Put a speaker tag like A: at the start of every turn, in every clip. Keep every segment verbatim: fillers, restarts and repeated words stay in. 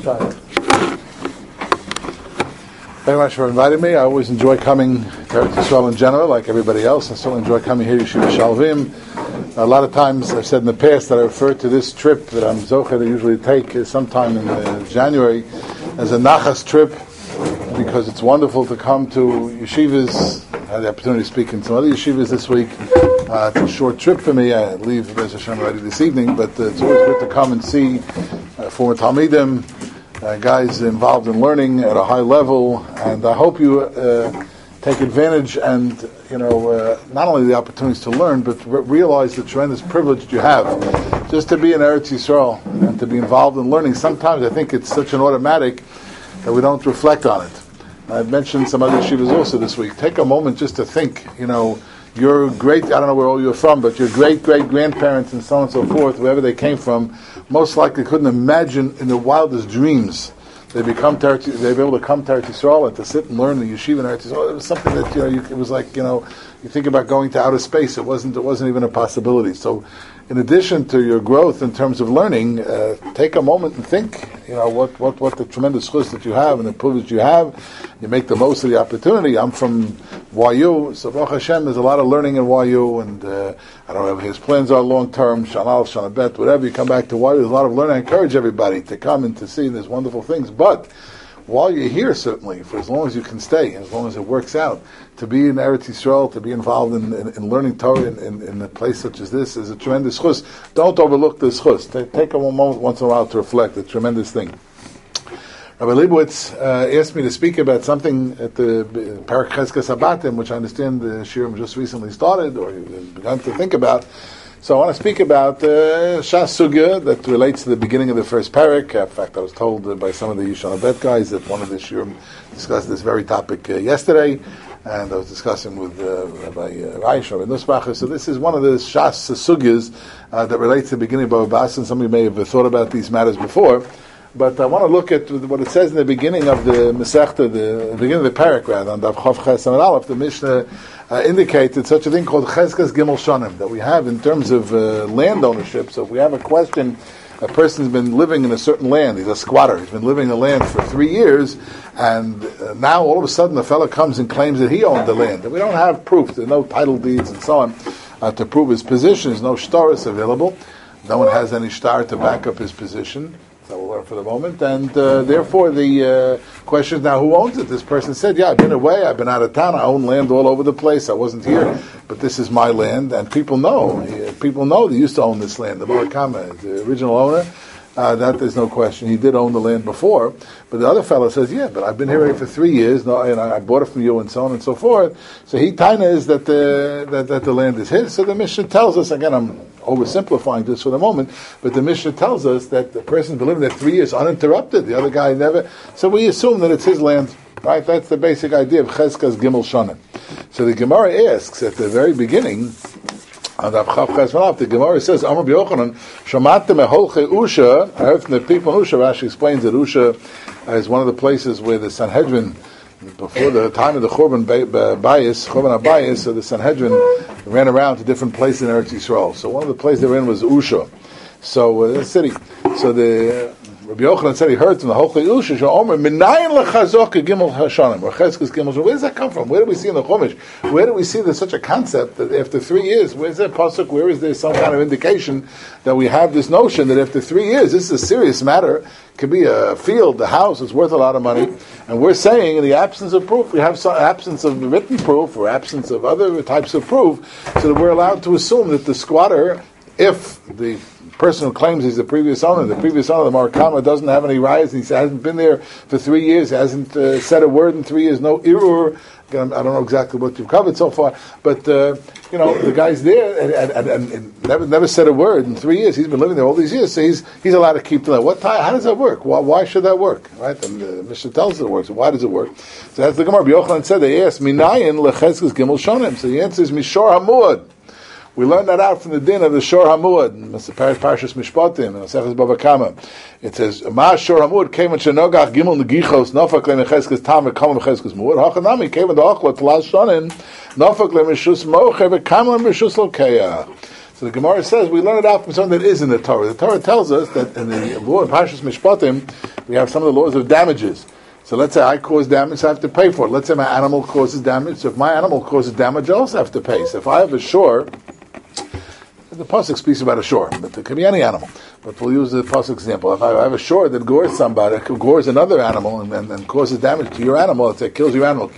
A: Try it. Very much for inviting me. I always enjoy coming to Eretz Yisrael in general, like everybody else. I still enjoy coming here to Yeshiva Shalvim. A lot of times I've said in the past that I refer to this trip that I'm zocher to usually take sometime in uh, January as a nachas trip, because it's wonderful to come to yeshivas. I had the opportunity to speak in some other yeshivas this week. Uh, it's a short trip for me. I leave Bez Hashem already this evening, but uh, it's always good to come and see uh, former Talmidim, uh, guys involved in learning at a high level, and I hope you uh, take advantage and, you know, uh, not only the opportunities to learn, but re- realize the tremendous privilege that you have just to be in Eretz Yisrael and to be involved in learning. Sometimes I think it's such an automatic that we don't reflect on it. I've mentioned some other yeshivas also this week. Take a moment just to think, you know, your great, I don't know where all you're from, but your great-great-grandparents and so on and so forth, wherever they came from, most likely couldn't imagine in their wildest dreams they become to, they'd be able to come to Eretz Yisrael and to sit and learn the yeshiva in Eretz Yisrael. It was something that, you know, you, it was like, you know, you think about going to outer space. It wasn't, it wasn't even a possibility. So, in addition to your growth in terms of learning, uh, take a moment and think, you know, what, what, what the tremendous chus that you have and the privilege you have. You make the most of the opportunity. I'm from Y U, so Baruch Hashem, there's a lot of learning in Y U, and uh, I don't know if his plans are long term, Shana Aleph, Shana Bet, whatever, you come back to Y U, there's a lot of learning. I encourage everybody to come and to see these wonderful things, but while you're here, certainly, for as long as you can stay, as long as it works out, to be in Eretz Yisrael, to be involved in, in, in learning Torah in, in, in a place such as this is a tremendous chus. Don't overlook this chus. Take, take a moment once in a while to reflect. A tremendous thing. Rabbi Leibowitz uh, asked me to speak about something at the Parak Cheskas Habatim, which I understand the Shirim just recently started or begun to think about. So I want to speak about uh, Shas Sugya that relates to the beginning of the first parak. In fact, I was told uh, by some of the Yishon Bet guys that one of the Shirim discussed this very topic uh, yesterday, and I was discussing with uh, Rabbi uh, Reish, Rabbi Nussbacher. So this is one of the Shas Sugyas uh, that relates to the beginning of Bava Basra, and some of you may have thought about these matters before. But I want to look at what it says in the beginning of the Masechta, the, the beginning of the parak, rather, on Dav Chav Ches Amud Aleph. The Mishnah uh, indicated such a thing called Cheskas Gimel Shonim that we have in terms of uh, land ownership. So if we have a question, a person's been living in a certain land, he's a squatter, he's been living in the land for three years, and uh, now all of a sudden the fellow comes and claims that he owned the land. And we don't have proof, there are no title deeds and so on uh, to prove his position, there's no shtaris available, no one has any shtar to back up his position. So we'll learn for the moment, and uh, therefore the uh, question is now, who owns it? This person said, yeah, I've been away, I've been out of town, I own land all over the place, I wasn't here, but this is my land, and people know, people know they used to own this land. The Murakama, the original owner, uh, that there's no question, he did own the land before, but the other fellow says, yeah, but I've been here for three years, no, and I bought it from you, and so on and so forth. So he taina is that the, that, that the land is his. So the Mishnah tells us, again, I'm oversimplifying this for the moment, but the Mishnah tells us that the person's been living there three years uninterrupted. The other guy never. So we assume that it's his land, right? That's the basic idea of Cheskas Gimel Shonim. So the Gemara asks at the very beginning, on the the Gemara says, Amar B'Yochanan, Shamatem Eholche Usha. I heard from the people in Usha. Rashi explains that Usha is one of the places where the Sanhedrin, before the time of the Churban Bayis, Churban Abayis, so the Sanhedrin ran around to different places in Eretz Yisrael. So one of the places they were in was Usha. So uh, the city. So the uh, Rabbi Yochanan said he heard from the Holchei Usha, Omer, Minayin lechazok gimel hashanim, or cheskes gimel hashanim. Where does that come from? Where do we see in the Chumash? Where do we see there's such a concept that after three years, where's that pasuk? Where is there some kind of indication that we have this notion that after three years, this is a serious matter? It could be a field, a house, it's worth a lot of money, and we're saying in the absence of proof, we have some absence of written proof or absence of other types of proof, so that we're allowed to assume that the squatter, if the person who claims he's the previous owner, the previous owner, the Marakama, doesn't have any rights, he hasn't been there for three years, hasn't uh, said a word in three years, no irur. Again, I don't know exactly what you've covered so far, but uh, you know, the guy's there and, and, and, and never never said a word in three years. He's been living there all these years, so he's he's allowed to keep the land. What time? How does that work? Why, why should that work? Right? And the Mishnah tells us it works. So why does it work? So that's the Gemara. Yochanan said they asked, Minayin lecheskes gimel shonim. So the answer is Mishor Hamuad. We learned that out from the din of the Shor Hamuad, Mister Parish Parshas Mishpatim, and Maseches Bava Kama. It says, "Ma Shor Hamuad came in Shenogach Gimel Negichos Nofak LeMecheskes Tam VeKam Mecheskes Muad Hachanami came in the Ochla Tlas Shonin Nofak LeMeshus Mocher VeKam LeMeshus Lokeya." So the Gemara says we learn it out from something that is in the Torah. The Torah tells us that in the law of Parshas Mishpatim, we have some of the laws of damages. So let's say I cause damage, so I have to pay for it. Let's say my animal causes damage. So if my animal causes damage, I also have to pay. So if I have a shore, the pasuk speaks about a shore, but it could be any animal. But we'll use the pasuk example. If I have a shore that gores somebody, gores another animal, and, and, and causes damage to your animal, let's say kills your animal,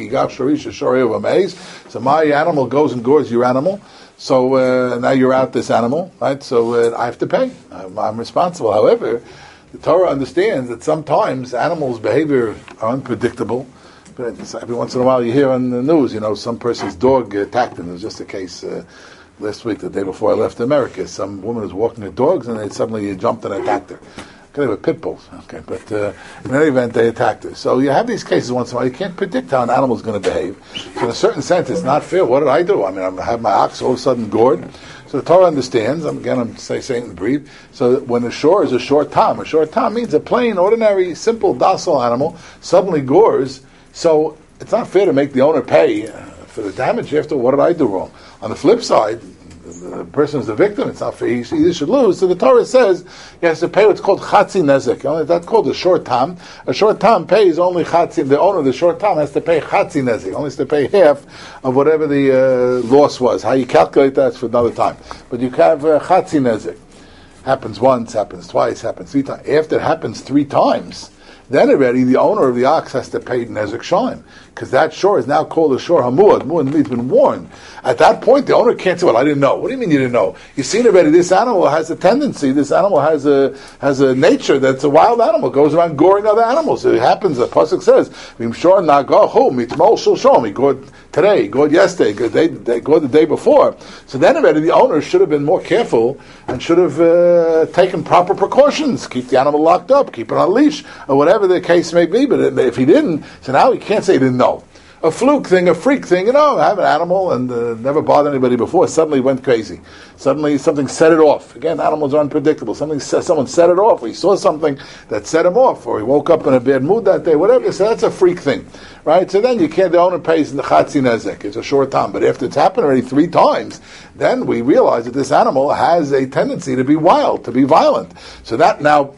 A: so my animal goes and gores your animal. So uh, now you're out this animal, right? So uh, I have to pay. I'm, I'm responsible. However, the Torah understands that sometimes animals' behavior are unpredictable. But every once in a while you hear on the news, you know, some person's dog attacked him. There was just a case uh, last week, the day before I left America. Some woman was walking her dogs and they suddenly jumped and attacked her. Okay, they were pit bulls. Okay, but uh, in any event, they attacked her. So you have these cases once in a while. You can't predict how an animal is going to behave. So in a certain sense, it's not fair. What did I do? I mean, I have my ox all of a sudden gored. So the Torah understands, again I'm say, saying it in brief, so that when a shore is a short tam, a short tam means a plain, ordinary, simple, docile animal suddenly gores, so it's not fair to make the owner pay uh, for the damage after, what did I do wrong? On the flip side, the person is the victim, it's not fair, he either should lose, so the Torah says he has to pay what's called chatzi nezek. That's called a short tam. A short tam pays only chatzi, the owner of the short tam has to pay chatzi nezek, only has to pay half of whatever the uh, loss was. How you calculate that's for another time. But you have uh, chatzi nezek. Happens once, happens twice, happens three times. After it happens three times, then already the owner of the ox has to pay nezek shalim, because that shore is now called a shore hamuad. Muad means been warned. At that point, the owner can't say, "Well, I didn't know." What do you mean you didn't know? You've seen already. This animal has a tendency. This animal has a has a nature that's a wild animal. Goes around goring other animals. It happens. The pasuk says, "Vim shor nagahu mitmol shulshom." He gored today. He gored yesterday. They they gored the day before. So then already the owner should have been more careful and should have uh, taken proper precautions. Keep the animal locked up. Keep it on a leash or whatever the case may be. But if he didn't, so now he can't say he didn't know. A fluke thing, a freak thing, you know, I have an animal and uh, never bothered anybody before, suddenly went crazy. Suddenly something set it off. Again, animals are unpredictable. Something, someone set it off, or he saw something that set him off, or he woke up in a bad mood that day, whatever. So that's a freak thing, right? So then you can't, the owner pays in the chatzi nezek. It's a short time. But after it's happened already three times, then we realize that this animal has a tendency to be wild, to be violent. So that now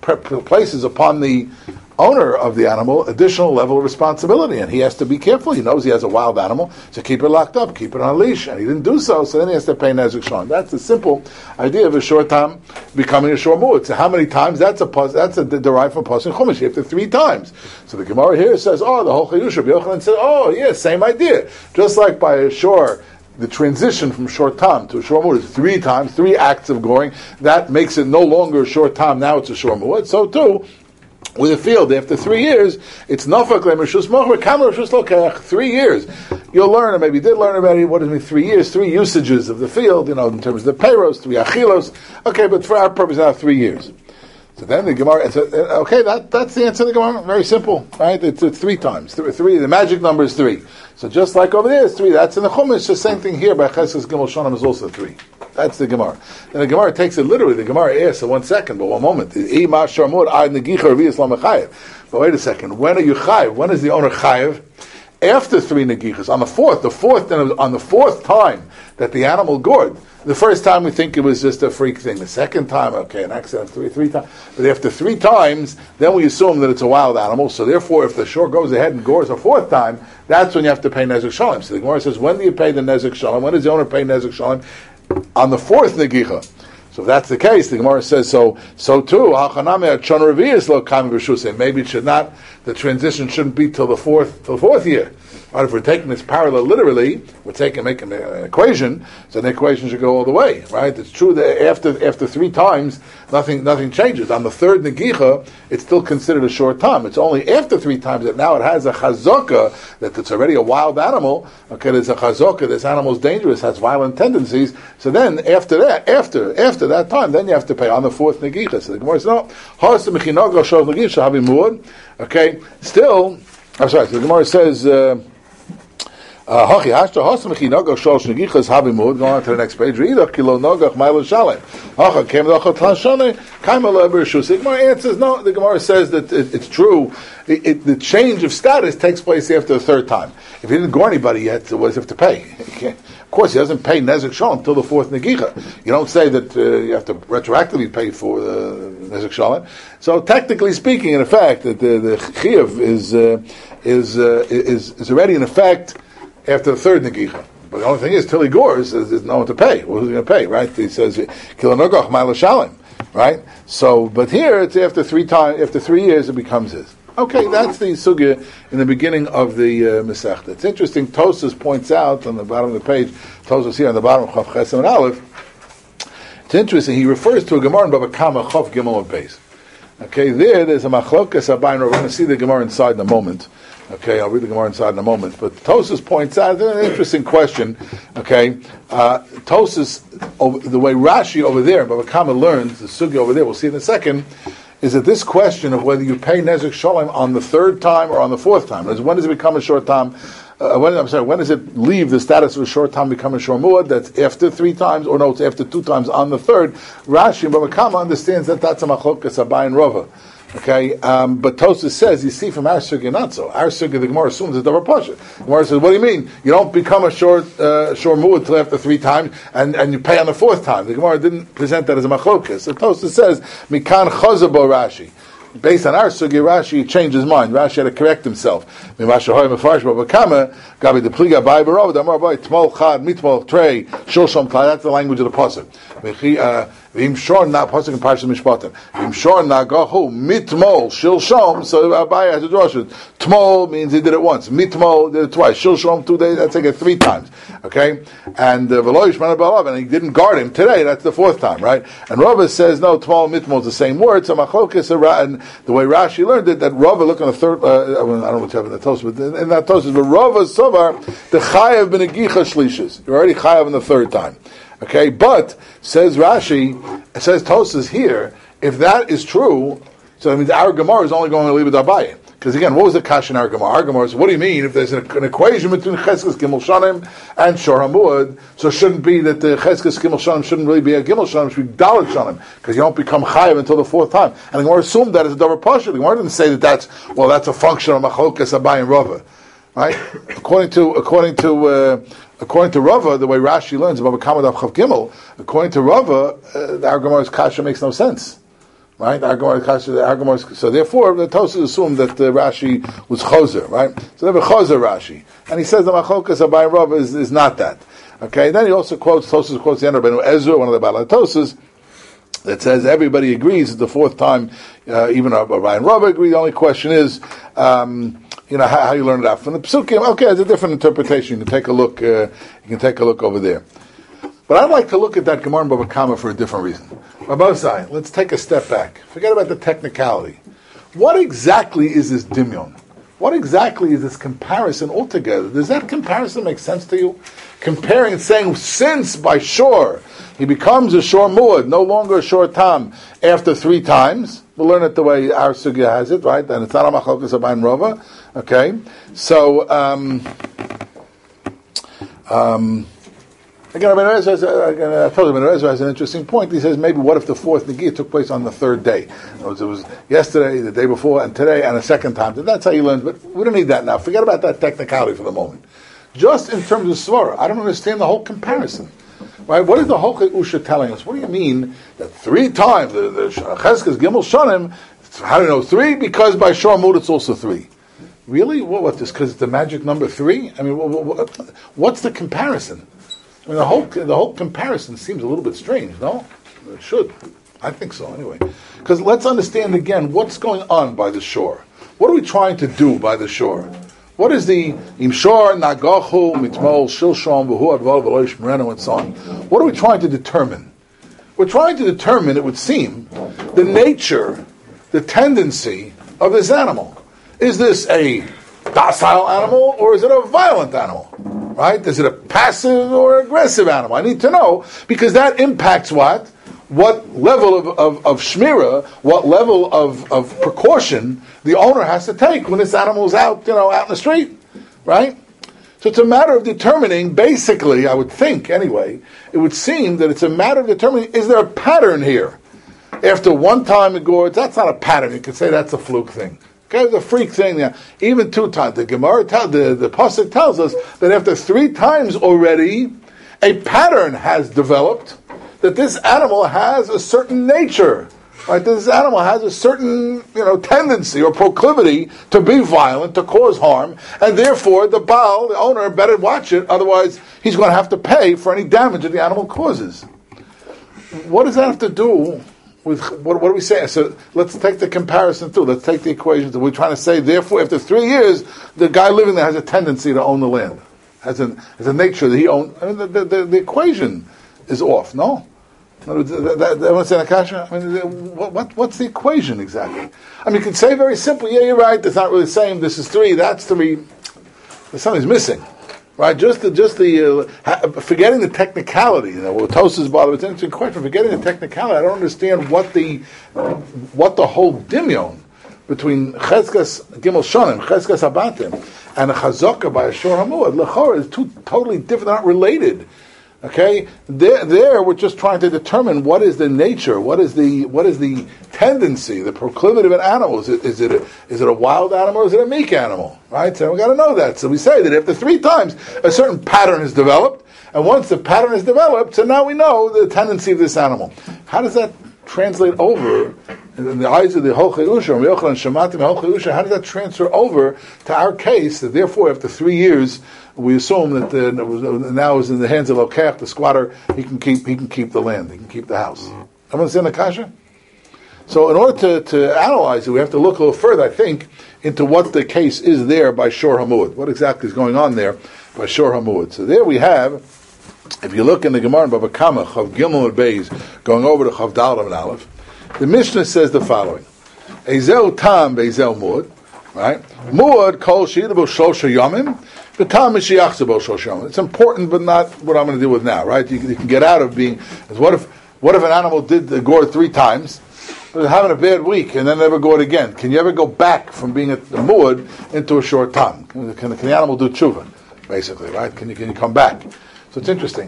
A: places upon the owner of the animal additional level of responsibility, and he has to be careful. He knows he has a wild animal, so keep it locked up, keep it on a leash, and he didn't do so, so then he has to pay nezek shalim. That's the simple idea of a short time becoming a shor muad. So how many times? That's a that's a derived from pasuk chumash. You have to three times. So the Gemara here says, oh, the whole chiddush of Yochanan said, oh, yeah, same idea. Just like by a shor, the transition from short tam to a shor muad is three times, three acts of goring. That makes it no longer a short tam. Now it's a shor muad. So too, with a field, after three years, it's nafak le'mershus mocher kamer reshus lokech. Three years, you'll learn, or maybe you did learn already. What does it mean? Three years, three usages of the field. You know, in terms of the payros, three achilos. Okay, but for our purpose, now three years. So then the Gemara, so, okay, that, that's the answer to the Gemara. Very simple, right? It's, it's three times. Three, three, the magic number is three. So just like over there is three. That's in the Chumash. The same thing here by Chesed Gimel Shonim is also three. That's the Gemara. And the Gemara takes it literally. The Gemara asks, so one second, but one moment. But wait a second. When are you chayiv? When is the owner chayiv? After three negichas. On the fourth, the fourth, on the fourth time that the animal gored. The first time we think it was just a freak thing. The second time, okay, an accident, three, three times. But after three times, then we assume that it's a wild animal. So therefore, if the shore goes ahead and gores a fourth time, that's when you have to pay nezek shalim. So the Gemara says, when do you pay the nezek shalim? When does the owner pay nezek shalim? On the fourth negicha. So if that's the case, the Gemara says so. So too, maybe it should not. The transition shouldn't be till the fourth, till the fourth year. Right, if we're taking this parallel literally, we're taking making an equation. So the equation should go all the way, right? It's true that after after three times, nothing nothing changes. On the third negicha, it's still considered a short time. It's only after three times that now it has a chazaka that it's already a wild animal. Okay, there's a chazaka. This animal is dangerous, has violent tendencies. So then after that, after after that time, then you have to pay on the fourth negicha. So the Gemara says no. Okay, still, I'm sorry. So the Gemara says. Uh, Hachi hashta hosam chi nogach shalosh negichas habimud. Going on to the next page. Reidach kilo nogach ma'ila shalem. Hacha kem nogach tashane kaima leber shusik. Gemara answers no. The Gemara says that it, it's true. It, it, the change of status takes place after the third time. If he didn't go anybody yet, what does he have to pay? Of course, he doesn't pay nezek shalom until the fourth negicha. You don't say that uh, you have to retroactively pay for the nezek shalom. So technically speaking, in effect, that the, the chiyuv is uh, is, uh, is is already in effect after the third negicha. But the only thing is, till he gores, there's, there's no one to pay. Well, who's he going to pay, right? He says, "Kilanogach ma'ila shalom," right? So, but here it's after three times, after three years, it becomes his. Okay, that's the sugya in the beginning of the uh, Masechta. It's interesting. Tosas points out on the bottom of the page. Tosas here on the bottom of Chav Chesed and Aleph. It's interesting. He refers to a Gemara in Bava Kama Chav Gimel Beis. Okay, there, there's a machlokas abayin. We're going to see the Gemara inside in a moment. Okay, I'll read the Gemara inside in a moment. But Tosas points out an interesting question. Okay, uh, Tosas, over, the way Rashi over there, Bava Kama learns the sugya over there. We'll see in a second. Is that this question of whether you pay nezek shalom on the third time or on the fourth time? When does it become a short time? Uh, when, I'm sorry, when does it leave the status of a short time, become a shor muad? That's after three times, or no, it's after two times on the third. Rashi and Bava Kama understands that that's a machlokas Abayin Rava. Okay, um, but Tosas says, you see from our sugya not so. Our sugya, the Gemara assumes it's double pasha. The Gemara says, what do you mean? You don't become a short uh, shor muad till after three times, and, and you pay on the fourth time. The Gemara didn't present that as a machlokas. So Tosas says, mikan chazabo Rashi. Based on our sugya, Rashi changed his mind. Rashi had to correct himself. That's the language of the pasuk. V'im shor na pasuk in Parshas Mishpatim. V'im shor na gahu mitmol shilshom. So Abaye has a drasha. Tmol means he did it once. Mitmol did it twice. Shilshom two days. That's like it three times. Okay, and v'lo yishman b'alav, and he didn't guard him today. That's the fourth time, right? And Rava says no. Tmol and mitmol is the same word. So machlokas and the way Rashi learned it, that Rava, look on the third. Uh, I don't know what's happening in the Tosas, but in that Tosas, but Rava Sovar the chayav b'negicha shlishis. You're already chayav in the third time. Okay, but says Rashi, says Tosas here, if that is true, so that means our Gemara is only going to leave it Abaye. Because again, what was the kash in our Gemara? Our Gemara is, what do you mean if there's an, an equation between Cheskes Gimel Shanim and Shor HaMuad, so it shouldn't be that the Cheskes Gimel Shanim shouldn't really be a Gimel Shanim, it should be Dalet Shanim, because you don't become Chayav until the fourth time. And the Gemara assumed that as a Davar Pasha. The Gemara didn't say that that's, well, that's a function of Machlokas Abaye and Rava. Right? According to, according to, uh, According to Rava, the way Rashi learns about Kamad of Chav Gimel, according to Rava, uh, the Gemara's kasha makes no sense, right? Our Gemara's kasha, the Gemara's, so therefore, the Tosas assumed that uh, Rashi was Choser, right? So they have a Choser Rashi, and he says the Machlokas Abaye Rava is, is not that. Okay, then he also quotes Tosas quotes the end of Rabbeinu Ezra, one of the Balei Tosas, that says everybody agrees the fourth time, uh, even Abaye and Rava agree. The only question is. Um, You know how, how you learn it out from the Psukim. Okay, it's a different interpretation. You can take a look. Uh, you can take a look over there. But I'd like to look at that Gemara in Bava Kama for a different reason. Rabosai, let's take a step back. Forget about the technicality. What exactly is this dimyon? What exactly is this comparison altogether? Does that comparison make sense to you? Comparing and saying, since by shore he becomes a shor muad, no longer a shor tam, after three times. We'll learn it the way our sugya has it, right? And it's not a machlokas Abaye Rava. Okay, so um, um, again, Rabbeinu Ezra has, uh, again, I told you, Rabbeinu Ezra has an interesting point. He says maybe what if the fourth negiyah took place on the third day? It was, it was yesterday, the day before, and today, and a second time. That's how you learn. But we don't need that now. Forget about that technicality for the moment. Just in terms of svara, I don't understand the whole comparison. Right? What is the Hokei Usha telling us? What do you mean that three times the, the Cheskes Gimel Shanim? How do you know three? Because by Shor Mud it's also three. Really? What? What? This? Because it's the magic number three? I mean, what, what, what's the comparison? I mean, the whole the whole comparison seems a little bit strange. No, it should. I think so. Anyway, because let's understand again what's going on by the shore. What are we trying to do by the shore? What is the imshor nagachu mitmol shilshom v'hu adval v'lo yishmerenu and so on? What are we trying to determine? We're trying to determine, it would seem, the nature, the tendency of this animal. Is this a docile animal or is it a violent animal? Right? Is it a passive or aggressive animal? I need to know because that impacts what? What level of, of, of shmira, what level of, of precaution the owner has to take when this animal is out, you know, out in the street, right? So it's a matter of determining, basically, I would think anyway, it would seem that it's a matter of determining, is there a pattern here? After one time it gourds, that's not a pattern. You could say that's a fluke thing. Okay, it's a freak thing. Yeah. Even two times. The Gemara, tell, the, the Pasuk tells us that after three times already, a pattern has developed, that this animal has a certain nature. Right, this animal has a certain, you know, tendency or proclivity to be violent, to cause harm, and therefore the Baal, the owner, better watch it, otherwise he's going to have to pay for any damage that the animal causes. What does that have to do with, what, what do we say? So let's take the comparison too, let's take the equation. We're trying to say, therefore, after three years, the guy living there has a tendency to own the land, has a, has a nature that he owns. I mean, the, the, the, the equation is off, no? Everyone saying Akasha? I mean, what, what, what's the equation exactly? I mean, you can say very simply, yeah, you're right, it's not really the same, this is three, that's three. There's something's missing. Right? Just the, just the, uh, forgetting the technicality, you know, what Tosas bother, it's an interesting question, forgetting the technicality, I don't understand what the, what the whole dimyon between Cheskas Gimel Shonim, Cheskas Abatim, and a Chazaka by a Shor Hamuad, Lechor, is two totally different, they're not related. Okay, there, there we're just trying to determine what is the nature, what is the what is the tendency, the proclivity of an animal. Is it is it a, is it a wild animal or is it a meek animal? Right? So we got to know that. So we say that after three times a certain pattern is developed, and once the pattern is developed, so now we know the tendency of this animal. How does that translate over in the eyes of the Holchei Usha, and Shematim Holchei Usha? How does that transfer over to our case? That therefore, after three years, we assume that the, now is in the hands of Lokech, the squatter. He can keep he can keep the land. He can keep the house. Everyone understand the kasha? So, in order to, to analyze it, we have to look a little further, I think, into what the case is there by Shor Hamuad. What exactly is going on there by Shor Hamuad? So there we have, if you look in the Gemara in Bava Kama, Chav Gimel and Beis, going over to Chav Dalet and Aleph, the Mishnah says the following: Ezel Tam Bezel Muad, right? Muad Kol Shidabo Shosha Yomim. It's important, but not what I'm going to deal with now, right? You, you can get out of being. What if what if an animal did the gore three times, but having a bad week, and then never go it again? Can you ever go back from being at the muad into a short time? Can, can, can the animal do tshuva, basically, right? Can you can you come back? So it's interesting.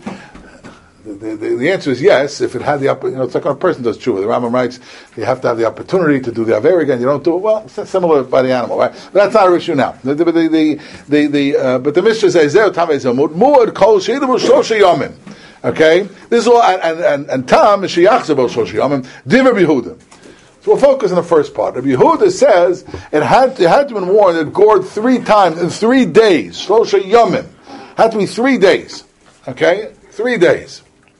A: The, the, the answer is yes, if it had the, you know, it's like when a person does tshuva. The Rambam writes, you have to have the opportunity to do the aver again. You don't do it, well, it's similar by the animal, right? But that's not our issue now. The, the, the, the, the, uh, but the Mishnah says, muad kol sheidabu shosha yomim. Okay? This is all, and, and, and, and tam is sheyachzabo shosha yomim, diver Yehuda. So we'll focus on the first part. Rabbi Yehuda says, it had, it had to have been worn, it gored three times in three days. Shosha yomim. Had to be three days. Okay? Three days.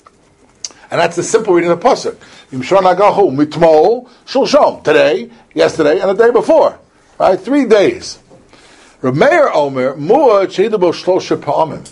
A: And that's the simple reading of the pasuk. Yimshor nagahu mitmol shulshom, today, yesterday, and the day before. Right, three days. Reb Meir Omer muad sheidabu shlosha pa'amim.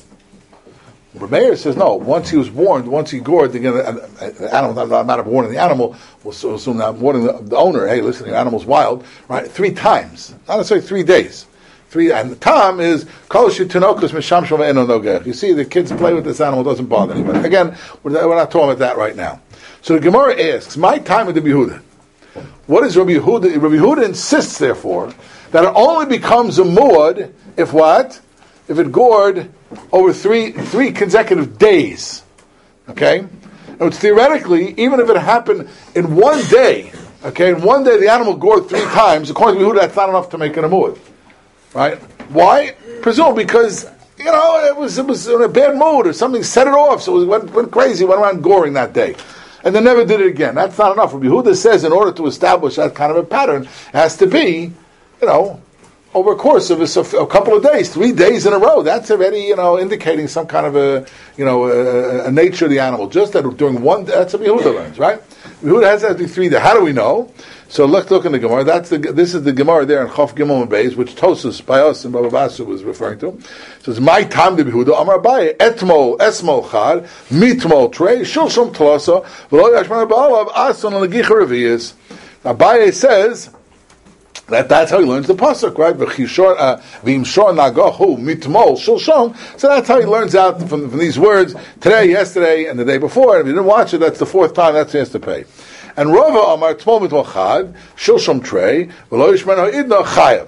A: Reb Meir says no. Once he was warned, once he gored, again, the animal, not a matter of warning the animal, we'll assume that warning the, the owner. Hey, listen, your animal's wild. Right, three times, not necessarily three days. Three, and the time is kol shitinokus misham shova eno nogech. You see, the kids play with this animal, doesn't bother anybody. Again, we're, we're not talking about that right now. So the Gemara asks, my time with the Yehuda. What is Rabbi Yehuda? Rabbi Yehuda insists, therefore, that it only becomes a muad if what? If it gored over three three consecutive days. Okay? And it's theoretically, even if it happened in one day, okay, in one day the animal gored three times, according to Yehuda, that's not enough to make it a muad. Right? Why? Presumably because, you know, it was it was in a bad mood or something set it off, so it went, went crazy, went around goring that day. And then never did it again. That's not enough. Rabbi Yehuda says in order to establish that kind of a pattern, it has to be, you know, over a course of a, a couple of days, three days in a row. That's already, you know, indicating some kind of a, you know, a, a nature of the animal. Just that during one, that's what Yehuda learns, right? Yehuda has to be three days. How do we know? So let's look in the Gemara. That's the, this is the Gemara there in Chof Gimel and Beis, which Tosas by us and Baba Basu was referring to. So it's my time to Yehuda. Amar Abaye etmol esmol chad mitmol trei shulshom tlasa v'lo yashman ba'alav ason legicha reviyis. Abaye says that that's how he learns the pasuk, right? V'chishor v'imshor nagahu mitmol shulshom. So that's how he learns out from, from these words today, yesterday, and the day before. And if you didn't watch it, that's the fourth time. That's he has to pay. And Rava Amar Tmol Mitmol Chad Shilshom Trei V'lo Yishmeno Idna Chayav.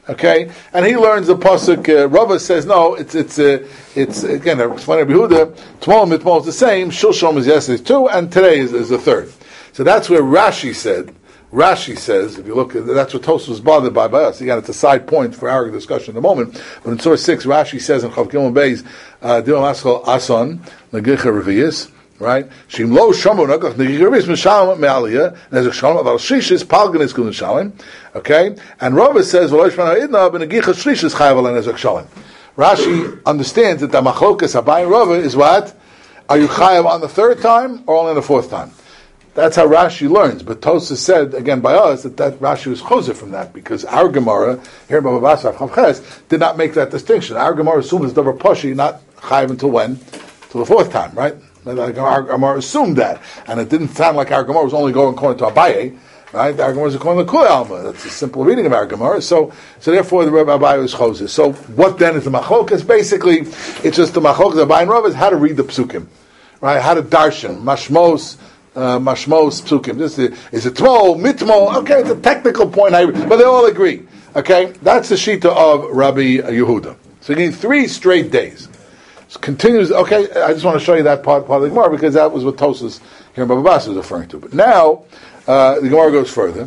A: Okay, and he learns the pasuk. Uh, Rava says no. It's it's uh, it's again. Explain Rabbi Yehuda. Tomorrow mitmol is the same. Shulshom is yesterday too, and today is, is the third. So that's where Rashi said. Rashi says, if you look, at, that's what Tosfos was bothered by by us. Again, it's a side point for our discussion in a moment. But in source six, Rashi says in Chav Gimel Beis, Dilam Aschal Ason Nagicha Revius. Right? Shim lo shomu nagach negicha revius mishalem me'aliyah nezek shalom aval shlishis palganis kun shalom. Okay, and Rava says v'lo yishmana idna b'negicha shlishis chayav al nezek shalom. Rashi understands that the machlokas Abai and Rava is what? Are you chayav on the third time or only on the fourth time? That's how Rashi learns. But Tosfos said again by us that, that Rashi was choser from that because our Gemara here in Bava Basra Chavches did not make that distinction. Our Gemara assumes davar pashi not chayav until when? Till the fourth time, right? Our Gemara assumed that, and it didn't sound like our Gemara was only going according to Abaye, right? Our Gemara was according to Kul Alma. That's a simple reading of our Gemara. So, so therefore, the Rebbe Abaye was choser. So, what then is the machlokas? Basically, it's just the machlokas Abaye and Rav is how to read the psukim, right? How to darshan mashmos. Uh, mashmos psukim. This is, is it tmo, mitmo? Okay, it's a technical point, but they all agree. Okay, that's the shita of Rabbi Yehuda. So you need three straight days. So continues. Okay, I just want to show you that part, part of the Gemara because that was what Tosfos here in Bava Basra was referring to. But now uh, the Gemara goes further,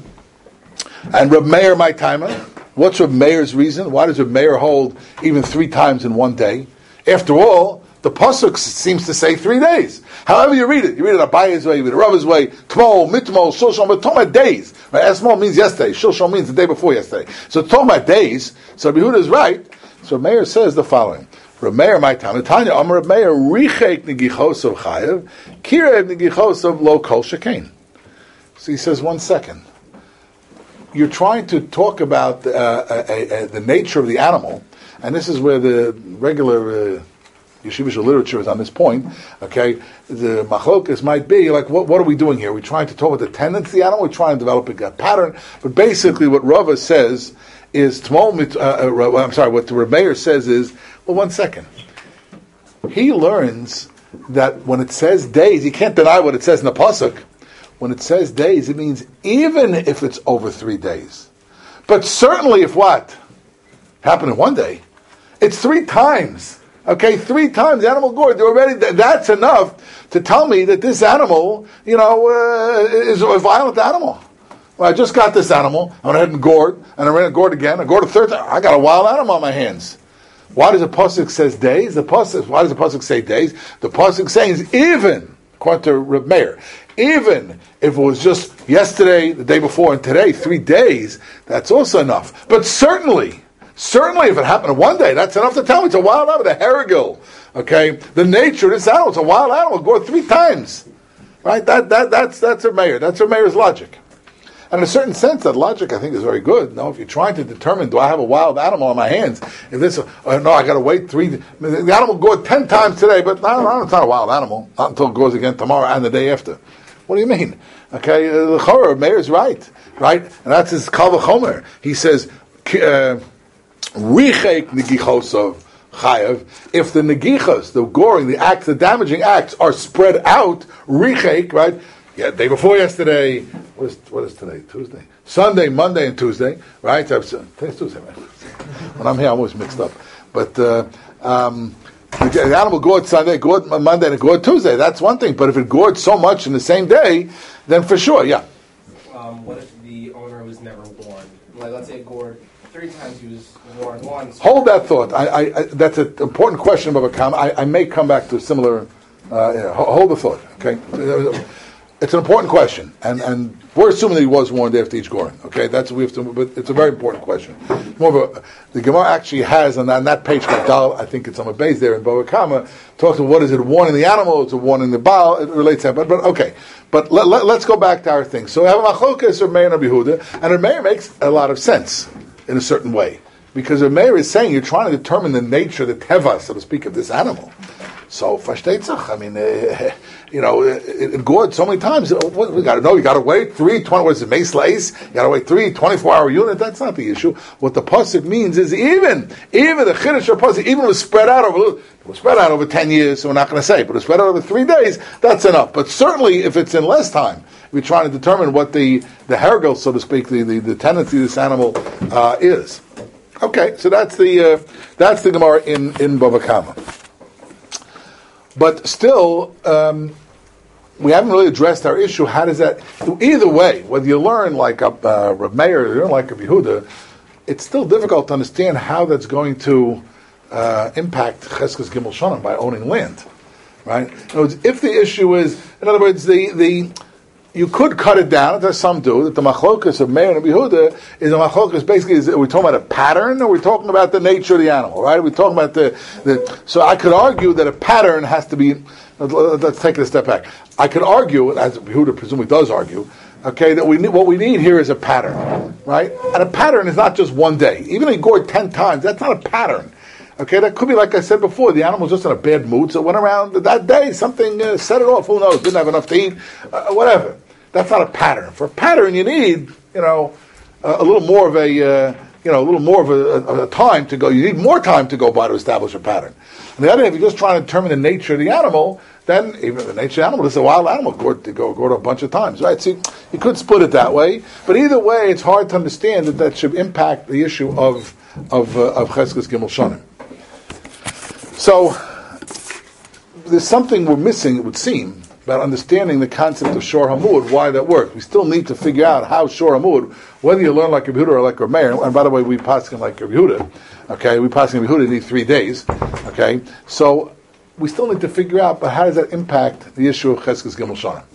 A: and Reb Meir my timer. What's Reb Meir's reason? Why does Reb Meir hold even three times in one day? After all, the pasuk seems to say three days. However you read it, you read it Abaye's way, you read it Rava's way, Tmo, Mitmo, Shulshon, but talking about days. Right? Esmo means yesterday, Shulshon means the day before yesterday. So talking about days, so Yehuda is right. So Meir says the following. Reb Meir, my time, Tanya, Amar Reb Meir, Richek Negichos of Chayev, Kirev Negichos of Lo Kol Shekain. So he says, one second. You're trying to talk about uh, a, a, a, the nature of the animal, and this is where the regular... Uh, Yeshivish literature is on this point. Okay, the machlokas might be like, what, what are we doing here? We're trying to talk about the tendency of the animal. We're trying to develop a, a pattern. But basically, what Rava says is, Tmol, uh, uh, I'm sorry, what the Reb Meir says is, well, one second. He learns that when it says days, he can't deny what it says in the pasuk. When it says days, it means even if it's over three days. But certainly, if what happened in one day, it's three times. Okay, three times the animal gored. They're already, that's enough to tell me that this animal, you know, uh, is a violent animal. Well, I just got this animal. I went ahead and gored, and I ran and gored again. I gored a third time. I got a wild animal on my hands. Why does the pasuk says days? The pasuk. Why does the pasuk say days? The pasuk says even, according to Reb Meir, even if it was just yesterday, the day before, and today, three days, that's also enough. But certainly. Certainly, if it happened in one day, that's enough to tell me it's a wild animal. The herigil, okay, the nature of this animal, it's a wild animal. Go three times, right? That that that's that's a mayor. That's a mayor's logic, and in a certain sense, that logic I think is very good. No, if you're trying to determine, do I have a wild animal on my hands? If this, uh, no, I got to wait three. The animal gored ten times today, but no, no, it's not a wild animal. Not until it goes again tomorrow and the day after. What do you mean? Okay, uh, the Chorah mayor's right, right, and that's his Kal V'chomer. He says. Uh, Richek negichos of chayev. If the negichos, the goring, the acts, the damaging acts are spread out, richek, right? Yeah, day before yesterday. What is, what is today? Tuesday, Sunday, Monday, and Tuesday, right? Today's Tuesday, right? When I'm here, I'm always mixed up. But uh, um, the animal gored Sunday, gored Monday, and gored Tuesday. That's one thing. But if it gored so much in the same day, then for sure, yeah.
B: Um, what if the owner was never warned? Like, let's say it gored three times, he was warned once.
A: Hold that thought. I, I, I, that's an important question, Baba Kam. I, I may come back to a similar. Uh, yeah, hold the thought. Okay, it's an important question, and and we're assuming that he was warned after each goring. Okay, that's what we have to. But it's a very important question. More of a, the Gemara actually has on that, on that page, I think it's on the base there in Bava Kama, talks about what is it warning the animal, it's a warning the Baal. It relates to that. But but okay. But let, let, let's go back to our thing. So we have a machlokas of Meir and Rabbi Yehuda, and Meir makes a lot of sense in a certain way. Because the Meir is saying you're trying to determine the nature, the teva, so to speak, of this animal. So, fashtetzach, I mean, uh, you know, it, it gored so many times. What, we got to know, you got to wait three, twenty, what is it, mace lace? You got to wait three, twenty-four hour unit. That's not the issue. What the pasuk means is even, even the chiddush of pasuk, even was spread out over, it was spread out over ten years, so we're not going to say, but it was spread out over three days, that's enough. But certainly, if it's in less time, we're trying to determine what the, the hergel, so to speak, the, the, the tendency of this animal uh, is. Okay, so that's the uh, that's the Gemara in in Bava Kama. But still, um, we haven't really addressed our issue. How does that? Either way, whether you learn like a uh, Reb Meir or you learn like a Yehuda, it's still difficult to understand how that's going to uh, impact Cheskes Gimel Shonim by owning land, right? In other words, if the issue is, in other words, the the you could cut it down, as some do, that the machlokas of Meir and Yehuda is a machlokas. Basically, is, are we talking about a pattern, or are we talking about the nature of the animal? Right? Are we talking about the, the so I could argue that a pattern has to be. Let's take it a step back. I could argue, as Yehuda presumably does argue, okay, that we need, what we need here is a pattern, right? And a pattern is not just one day. Even if you gored ten times, that's not a pattern. Okay, that could be, like I said before, the animal was just in a bad mood, so it went around that day, something uh, set it off, who knows, didn't have enough to eat, uh, whatever. That's not a pattern. For a pattern, you need, you know, a, a little more of a, uh, you know, a little more of a, a, a time to go. You need more time to go by to establish a pattern. On the other hand, if you're just trying to determine the nature of the animal, then even the nature of the animal is a wild animal, go to go, go to a bunch of times, right? See, you could split it that way, but either way, it's hard to understand that that should impact the issue of of uh, of Cheskes Gimel Shonim. So there's something we're missing, it would seem, about understanding the concept of Shor Hamud, why that works. We still need to figure out how Shor Hamud, whether you learn like Reb Yehuda or like Reb Meir, and by the way, we pass him like Reb Yehuda, okay, we pass him Reb Yehuda need three days, okay, so we still need to figure out, but how does that impact the issue of Cheskes Gimel Shonim?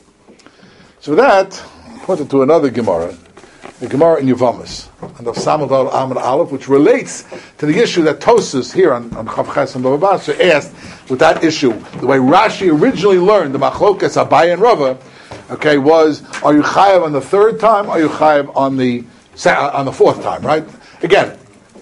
A: So with that, I pointed to another Gemara, the Gemara in Yevamos, and of Samad al Amud Aleph, which relates to the issue that Tosas here on on Chav Ches and Bava Basra asked with that issue, the way Rashi originally learned the Machlokas Abaye and Rava, okay, was are you chayav on the third time, or are you chayav on the on the fourth time, right? Again,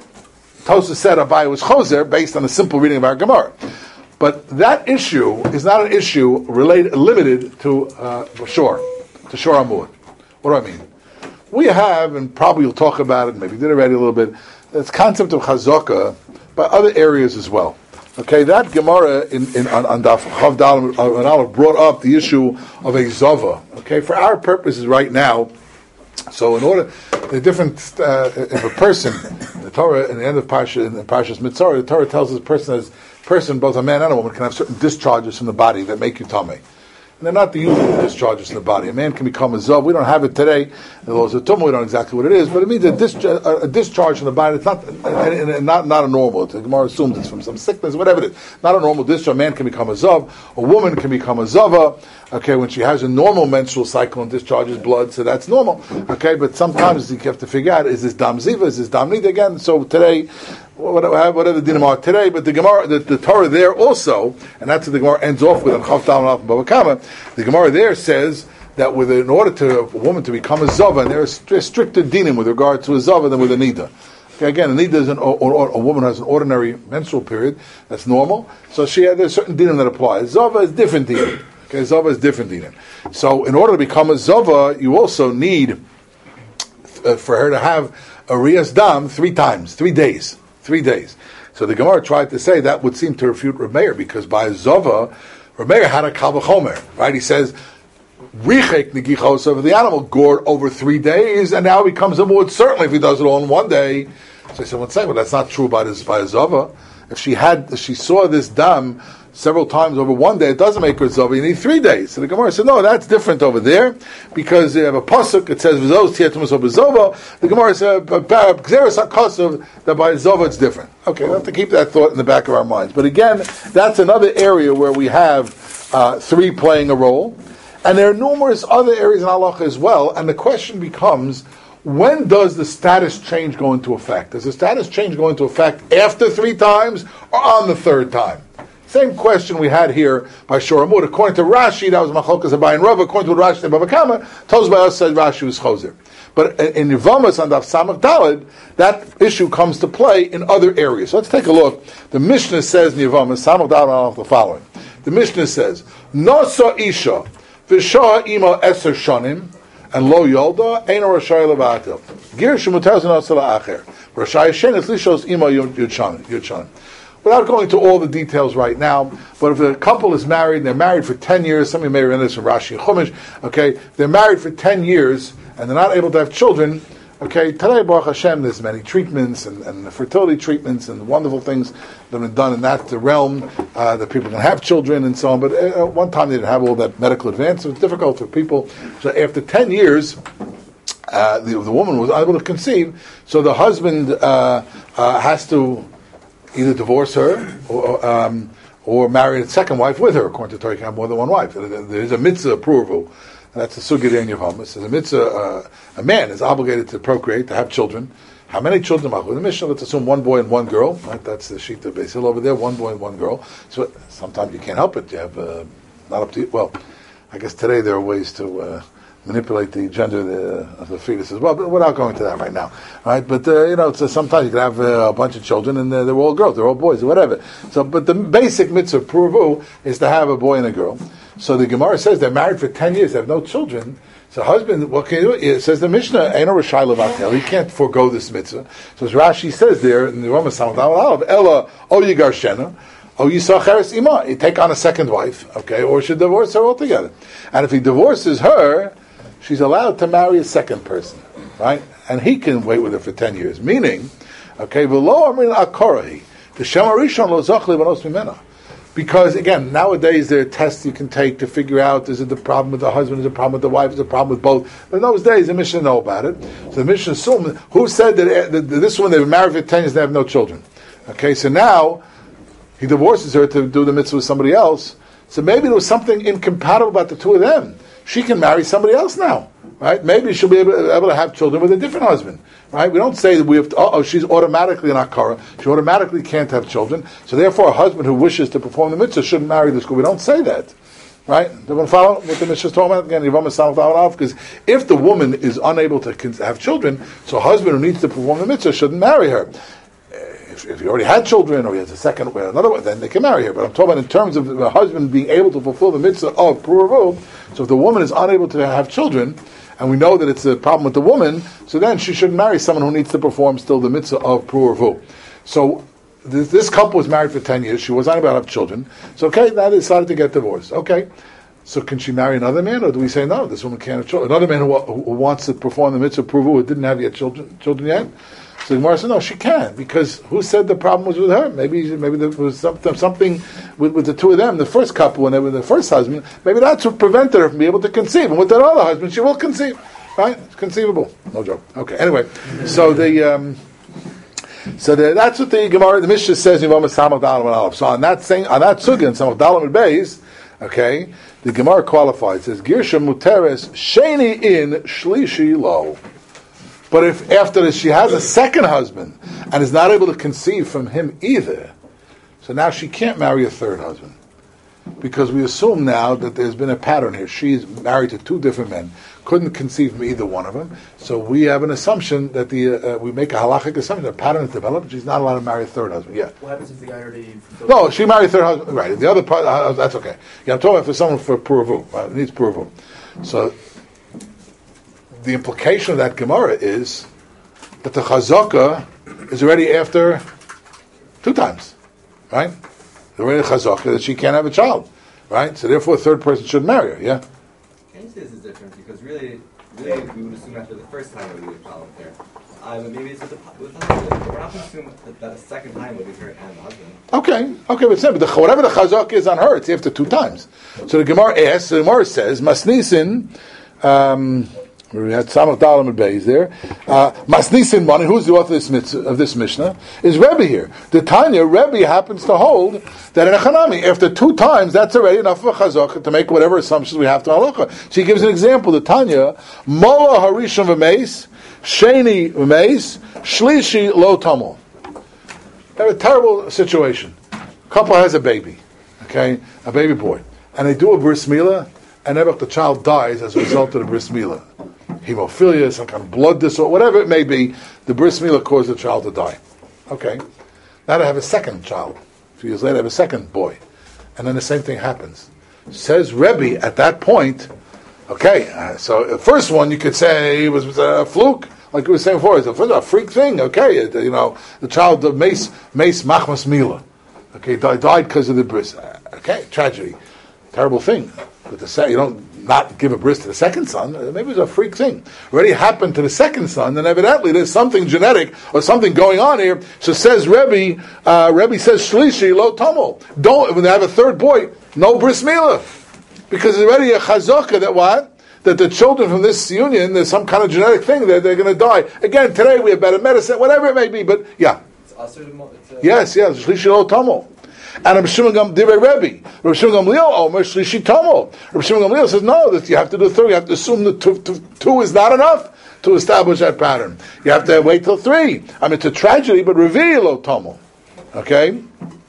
A: Tosas said Abaye was choser based on the simple reading of our Gemara, but that issue is not an issue related limited to uh, Shor, to Shor Hamud. What do I mean? We have, and probably you'll talk about it, maybe you did already a little bit, this concept of chazaka by other areas as well. Okay, that Gemara in, in on, on Daf Chav Daled Aleph brought up the issue of a zava. Okay, for our purposes right now. So in order, the different uh, if a person, the Torah in the end of Parsha in the Parshas Mitzorah, the Torah tells us a person as person, both a man and a woman, can have certain discharges from the body that make you tamei. And they're not the usual discharges in the body. A man can become a zav. We don't have it today. The laws of tumah, we don't know exactly what it is, but it means a, discharge, a discharge in the body. It's not not not a normal. The Gemara assumes it's from some sickness, whatever it is. Not a normal discharge. A man can become a zav. A woman can become a zava. Okay, when she has a normal menstrual cycle and discharges blood, so that's normal. Okay, but sometimes you have to figure out: is this dam ziva? Is this dam nida again? So today. Whatever, whatever the dinim are today, but the Gemara, the, the Torah there also, and that's what the Gemara ends off with on Chav Daled and Bava Kama. The Gemara there says that with in order to a woman to become a zava, and there are stricter dinim with regard to a zava than with a nida. Okay, again, a nida is an, or, or, a woman has an ordinary menstrual period that's normal, so she has there's certain dinim that apply. Zava is different dinim. Okay, zava is different dinim. So in order to become a zava, you also need uh, for her to have a riyas dam three times, three days. Three days. So the Gemara tried to say that would seem to refute Reb Meir, because by Zava, Reb Meir had a kal v'chomer, right? He says, Richek nigichos of the animal gored over three days, and now he becomes a mood, certainly if he does it all in one day. So he said, one second, well, that's not true by this by Zava. If she had, if she saw this dam several times over one day, it doesn't make her zava. You need three days. So the Gemara said, no, that's different over there, because they have a pasuk. It says v'zos tiatumus obezova. The Gemara said that by zova it's different. Okay, we have to keep that thought in the back of our minds. But again, that's another area where we have uh, three playing a role, and there are numerous other areas in halacha as well. And the question becomes, when does the status change go into effect? Does the status change go into effect after three times or on the third time? Same question we had here by Shor Hamud. According to Rashi, that was Machlokas Abaye and Rava. According to Rashi and Bava Kama, Tos by us said Rashi was choser. But in Yevamos on Daf Samach Daled, that issue comes to play in other areas. So let's take a look. The Mishnah says in Yevamos, Samach Daled, the following. The Mishnah says, Nosa Isha, V'shah ima eser shanim, and lo yolda, eino rashai levatel. Gir shemutaz nosa la'acher. Rashai shenis lishos ima yud shanim. Without going to all the details right now, but if a couple is married, and they're married for ten years, some of you may remember this from Rashi and Chumash, okay, they're married for ten years, and they're not able to have children, Okay, today, Baruch Hashem, there's many treatments and, and fertility treatments and wonderful things that have been done in that realm, uh, that people can have children and so on. But at uh, one time they didn't have all that medical advance. It was difficult for people. So after ten years, uh, the, the woman was unable to conceive. So the husband uh, uh, has to either divorce her or, um, or marry a second wife with her. According to Torah, you can have more than one wife. There's a mitzvah approval. That's the sugya in Yevamos. There's a mitzvah. Uh, a man is obligated to procreate, to have children. How many children? With the Mishnah, let's assume one boy and one girl. Right? That's the Shita Beis Hillel over there. One boy and one girl. So sometimes you can't help it. You have uh, not up to you. Well, I guess today there are ways to uh, manipulate the gender of the, of the fetus as well. But without going to that right now, right? But uh, you know, it's, uh, sometimes you can have uh, a bunch of children and uh, they're all girls, they're all boys, or whatever. So, but the basic mitzvah pruvu is to have a boy and a girl. So the Gemara says they're married for ten years, they have no children. So husband, what can you do? It says the Mishnah, Eino Rashai Levatel. He can't forego this mitzvah. So as Rashi says there in the Rama Samad Alav, Ella O Yigar Shena, O Yisacheres Ima. You take on a second wife, okay, or should divorce her altogether. And if he divorces her, she's allowed to marry a second person, right? And he can wait with her for ten years. Meaning, okay, V'lo Amrin Akorahi, the Shem Arishon Lo Zach Levanos Mimena. Because, again, nowadays there are tests you can take to figure out, is it the problem with the husband, is it a problem with the wife, is it a problem with both? But in those days, the Mishnah know about it. So the Mishnah assumed, who said that, that this one, they were married for ten years, they have no children? Okay, so now, he divorces her to do the mitzvah with somebody else. So maybe there was something incompatible about the two of them. She can marry somebody else now, right? Maybe she'll be able, able to have children with a different husband, right? We don't say that we have to, oh, she's automatically an akara. She automatically can't have children. So therefore, a husband who wishes to perform the mitzvah shouldn't marry this girl. We don't say that, right? Do you want to follow what the mitzvah is talking about? Again, because if the woman is unable to have children, so a husband who needs to perform the mitzvah shouldn't marry her. If, if he already had children, or he has a second, or another one, then they can marry her. But I'm talking about in terms of the husband being able to fulfill the mitzvah of pruruv. So if the woman is unable to have children, and we know that it's a problem with the woman, so then she shouldn't marry someone who needs to perform still the mitzvah of pruruv. So this, this couple was married for ten years. She was not about to have children. So okay, now they decided to get divorced. Okay. So can she marry another man, or do we say no? This woman can't have children. Another man who, who wants to perform the mitzvah of pruruv who didn't have yet children, children yet. So the Gemara said, no, she can, because who said the problem was with her? Maybe maybe there was something, something with, with the two of them, the first couple, when they were the first husband, maybe that's what prevented her from being able to conceive. And with that other husband, she will conceive. Right? It's conceivable. No joke. Okay, anyway, so the... Um, so the, that's what the Gemara, the Mishnah says, so on that thing, on that sugya, in Samach Dalam and Beis, okay, the Gemara qualifies, it says, Girsha Muteres Sheni in Shlishi Lo. But if after this she has a second husband and is not able to conceive from him either, so now she can't marry a third husband. Because we assume now that there's been a pattern here. She's married to two different men, couldn't conceive from either one of them. So we have an assumption that the uh, we make a halachic assumption, a pattern is developed. She's not allowed to marry a third husband. Yeah.
B: What happens if the guy already?
A: No, she married a third husband. Right. The other part, uh, that's okay. Yeah, I'm talking about for someone for puravu. Right? It needs puravu. So the implication of that Gemara is that the chazaka is already after two times, right? Already chazaka that she can't have a child, right? So therefore, a third person should marry her. Yeah.
C: Can you say this is different? Because really, really, we would assume after the first time it would be a child there. Uh, but maybe it's with the, with the husband. We're not going to assume that, that a second time would be her and the husband.
A: Okay, okay, but but the, whatever the chazak is on her, it's after two times. So the Gemara asks, the Gemara says, Masnisin. Um, We had Samach Dalam and Beis there. Uh, Masnisin Mani, who's the author of this, mitzvah, of this Mishnah, is Rebbe here. The Tanya, Rebbe happens to hold that in a Chanami, after two times, that's already enough of a chazak to make whatever assumptions we have to halacha. She gives an example. The Tanya, Mola Harishon v'meis, Sheni v'meis, Shlishi lo tamol. They have a terrible situation. Couple has a baby, okay, a baby boy, and they do a bris milah, and never the child dies as a result of the bris milah. Hemophilia, some kind of blood disorder, whatever it may be, the bris milah caused the child to die. Okay. Now they have a second child. A few years later, they have a second boy. And then the same thing happens. Says Rebbe at that point, okay, uh, so the first one you could say it was, was a fluke, like we were saying before, it's a, a freak thing, okay, it, you know, the child, the mace, mace machmas milah, okay, died because of the bris. Okay, tragedy. Terrible thing. But the se- you don't not give a bris to the second son. Maybe it's a freak thing. Already happened to the second son, then evidently there's something genetic or something going on here. So says Rebbe, uh, Rebbe says shlishi lo tomo. Don't when they have a third boy, no bris milah, because there's already a chazaka that what. That the children from this union, there's some kind of genetic thing that they're going to die. Again, today we have better medicine, whatever it may be, but yeah.
B: It's also, it's a,
A: yes, yes, Shlishi Lo Tomo. And Rabbi Shimon Gam Divrei Rebbe. Rabbi Shimon Gamliel Omer Shlishi Tomo. Rabbi Shimon Gamliel says, no, that you have to do three. You have to assume that two, two, two is not enough to establish that pattern. You have to wait till three. I mean, it's a tragedy, but Revi Lo Tomo. Okay?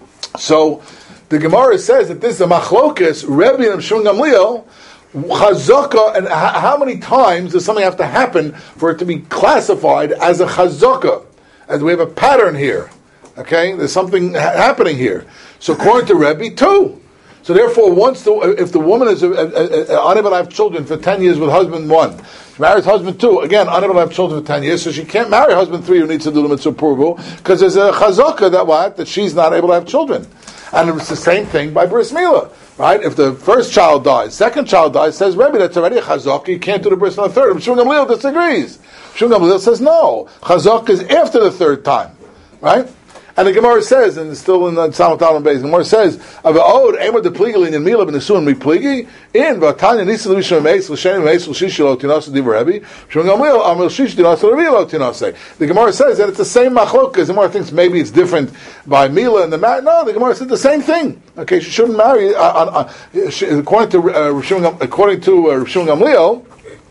A: So, the Gemara says that this is a machlokas, Rebbe and Rabbi Shimon Gamliel, chazaka, and h- how many times does something have to happen for it to be classified as a chazaka? And we have a pattern here. Okay, there's something ha- happening here. So according to Rebbe, two. So therefore, once the if the woman is uh, uh, uh, unable to have children for ten years with husband one, she marries husband two, again unable to have children for ten years, so she can't marry husband three who needs to do the mitzvah purbu because there's a chazaka that what that she's not able to have children. And it's the same thing by bris milah. Right? If the first child dies, second child dies, says Rebbe, that's already a chazaka, you can't do the bris on the third. Shimon Gamliel disagrees. Shimon Gamliel says no. Chazaka is after the third time. Right? And the Gemara says, and it's still in the Samot Alam Beis, the Gemara says, "Avod Emor de Pligel in Mila b'Nesuin miPligi in Vatanya Nisa L'Rishon Meis L'Sheni Meis L'Shishi Lo Tinase Divrei Rebbe Shimon Gamliel Amar L'Shishi Tinase L'Revi Lo Tinase." The Gemara says that it's the same machlokas. The Gemara thinks maybe it's different by Mila and the marriage. No, the Gemara said the same thing. Okay, she shouldn't marry. Uh, uh, uh, she, according to uh, Shimon, according to uh, Shimon Gamliel,